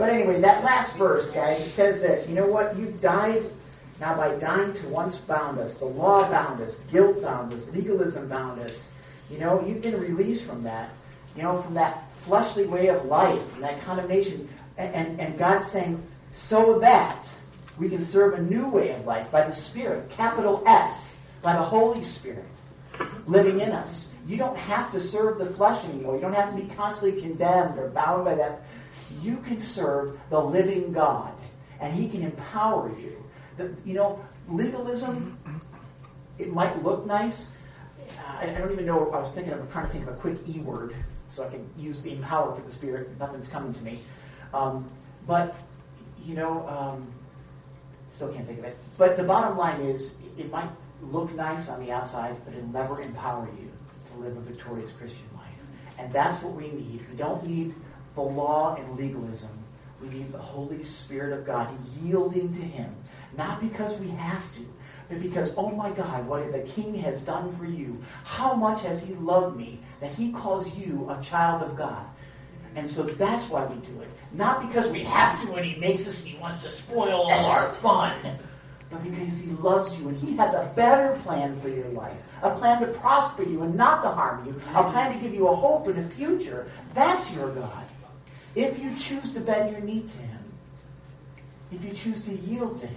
But anyway, that last verse, guys, it says this. You know what? You've died. Now by dying to once bound us, the law bound us, guilt bound us, legalism bound us. You know, you've been released from that. You know, from that fleshly way of life, from that condemnation. And God's saying, so that we can serve a new way of life by the Spirit, capital S, by the Holy Spirit living in us. You don't have to serve the flesh anymore. You don't have to be constantly condemned or bound by that. You can serve the living God, and He can empower you. You know, legalism, it might look nice. I don't even know. I was trying to think of a quick E word so I can use the empower for the Spirit. Nothing's coming to me. But, you know, still can't think of it. But the bottom line is, it might look nice on the outside, but it'll never empower you to live a victorious Christian life. And that's what we need. We don't need the law and legalism. We need the Holy Spirit of God yielding to Him. Not because we have to, but because, oh my God, what the King has done for you. How much has He loved me that He calls you a child of God. And so that's why we do it. Not because we have to and He makes us and He wants to spoil all our fun. But because He loves you and He has a better plan for your life. A plan to prosper you and not to harm you. A plan to give you a hope and a future. That's your God. If you choose to bend your knee to Him. If you choose to yield to Him.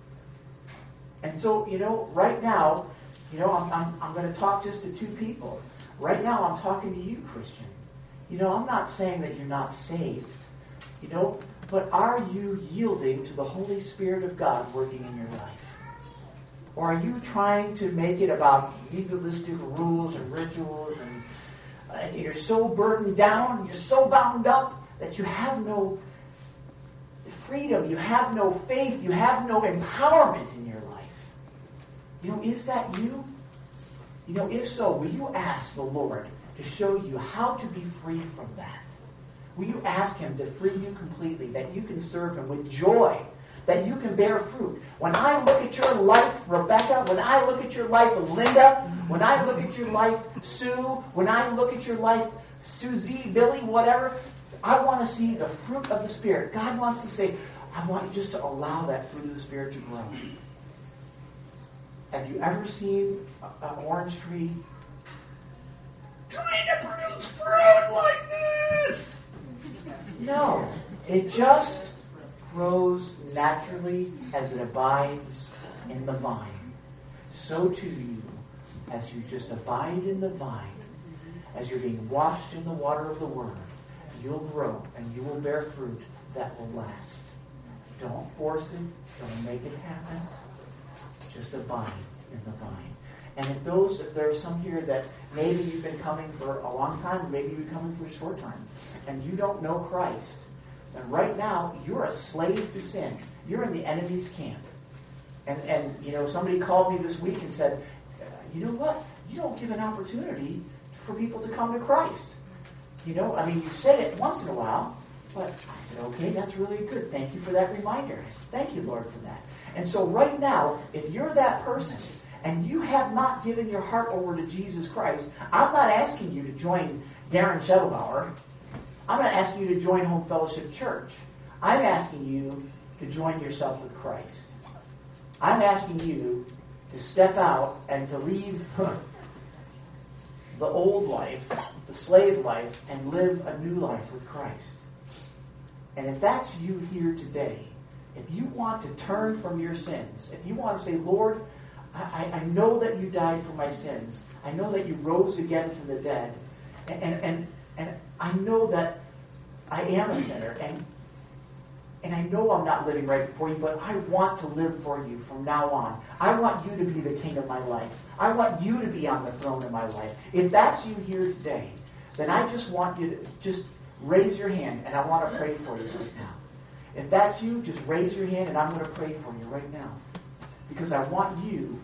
And so, you know, right now, you know, I'm going to talk just to two people. Right now, I'm talking to you, Christian. You know, I'm not saying that you're not saved. You know, but are you yielding to the Holy Spirit of God working in your life? Or are you trying to make it about legalistic rules and rituals and you're so burdened down, you're so bound up that you have no freedom, you have no faith, you have no empowerment in your life? You know, is that you? You know, if so, will you ask the Lord to show you how to be free from that? Will you ask Him to free you completely, that you can serve Him with joy, that you can bear fruit? When I look at your life, Rebecca, when I look at your life, Linda, when I look at your life, Sue, when I look at your life, Susie, Billy, whatever, I want to see the fruit of the Spirit. God wants to say, I want you just to allow that fruit of the Spirit to grow. Have you ever seen an orange tree trying to produce fruit like this? No. It just grows naturally as it abides in the vine. So too you, as you just abide in the vine, as you're being washed in the water of the Word, you'll grow and you will bear fruit that will last. Don't force it. Don't make it happen. Just abide in the vine. And if there are some here that maybe you've been coming for a long time, maybe you've been coming for a short time, and you don't know Christ, then right now you're a slave to sin. You're in the enemy's camp. And you know, somebody called me this week and said, you know what? You don't give an opportunity for people to come to Christ. You know, I mean, you say it once in a while, but I said, okay, that's really good. Thank you for that reminder. I said, thank you, Lord, for that. And so right now, if you're that person and you have not given your heart over to Jesus Christ, I'm not asking you to join Darren Schettelbauer. I'm not asking you to join Home Fellowship Church. I'm asking you to join yourself with Christ. I'm asking you to step out and to leave the old life, the slave life, and live a new life with Christ. And if that's you here today, if you want to turn from your sins, if you want to say, Lord, I know that you died for my sins. I know that you rose again from the dead. And I know that I am a sinner. And I know I'm not living right before you, but I want to live for you from now on. I want you to be the king of my life. I want you to be on the throne of my life. If that's you here today, then I just want you to just raise your hand, and I want to pray for you right now. If that's you, just raise your hand, and I'm going to pray for you right now. Because I want you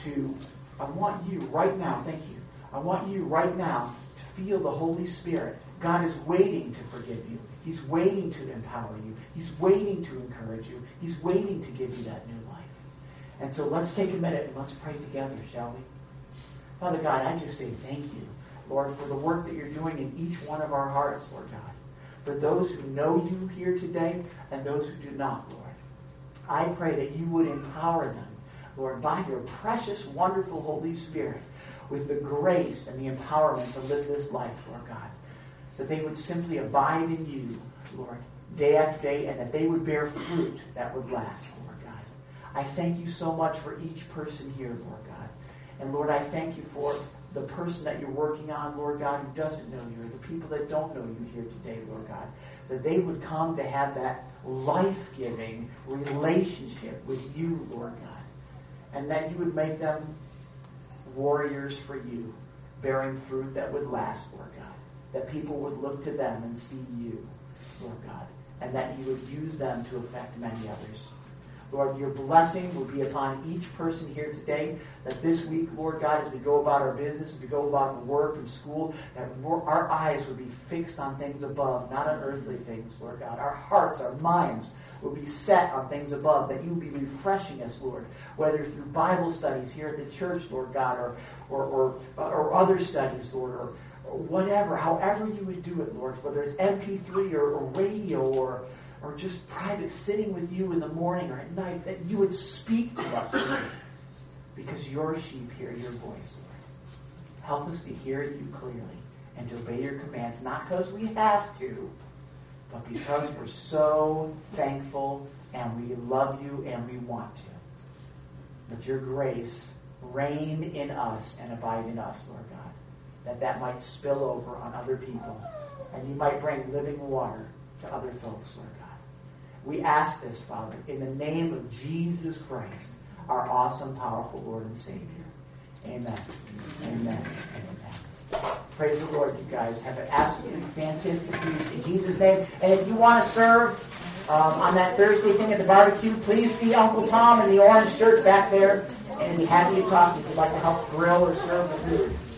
right now, thank you. I want you right now to feel the Holy Spirit. God is waiting to forgive you. He's waiting to empower you. He's waiting to encourage you. He's waiting to give you that new life. And so let's take a minute and let's pray together, shall we? Father God, I just say thank you, Lord, for the work that you're doing in each one of our hearts, Lord God. for those who know you here today and those who do not, Lord. I pray that you would empower them, Lord, by your precious, wonderful Holy Spirit with the grace and the empowerment to live this life, Lord God. That they would simply abide in you, Lord, day after day, and that they would bear fruit that would last, Lord God. I thank you so much for each person here, Lord God. And Lord, I thank you for the person that you're working on, Lord God, who doesn't know you, or the people that don't know you here today, Lord God. That they would come to have that life-giving relationship with you, Lord God. And that you would make them warriors for you, bearing fruit that would last, Lord God. That people would look to them and see you, Lord God. And that you would use them to affect many others. Lord, your blessing would be upon each person here today, that this week, Lord God, as we go about our business, as we go about the work and school, that our eyes would be fixed on things above, not on earthly things, Lord God. Our hearts, our minds would be set on things above, that you would be refreshing us, Lord, whether through Bible studies here at the church, Lord God, or other studies, Lord, or whatever, however you would do it, Lord, whether it's MP3 or radio or just private sitting with you in the morning or at night, that you would speak to us, Lord, because your sheep hear your voice, Lord. Help us to hear you clearly and to obey your commands, not because we have to, but because we're so thankful and we love you and we want to. Let your grace reign in us and abide in us, Lord God, that might spill over on other people and you might bring living water to other folks, Lord God. We ask this, Father, in the name of Jesus Christ, our awesome, powerful Lord and Savior. Amen. Amen. Amen. Praise the Lord, you guys. Have an absolutely fantastic week in Jesus' name. And if you want to serve on that Thursday thing at the barbecue, please see Uncle Tom in the orange shirt back there, and he'd be happy to talk to you if you'd like to help grill or serve the food.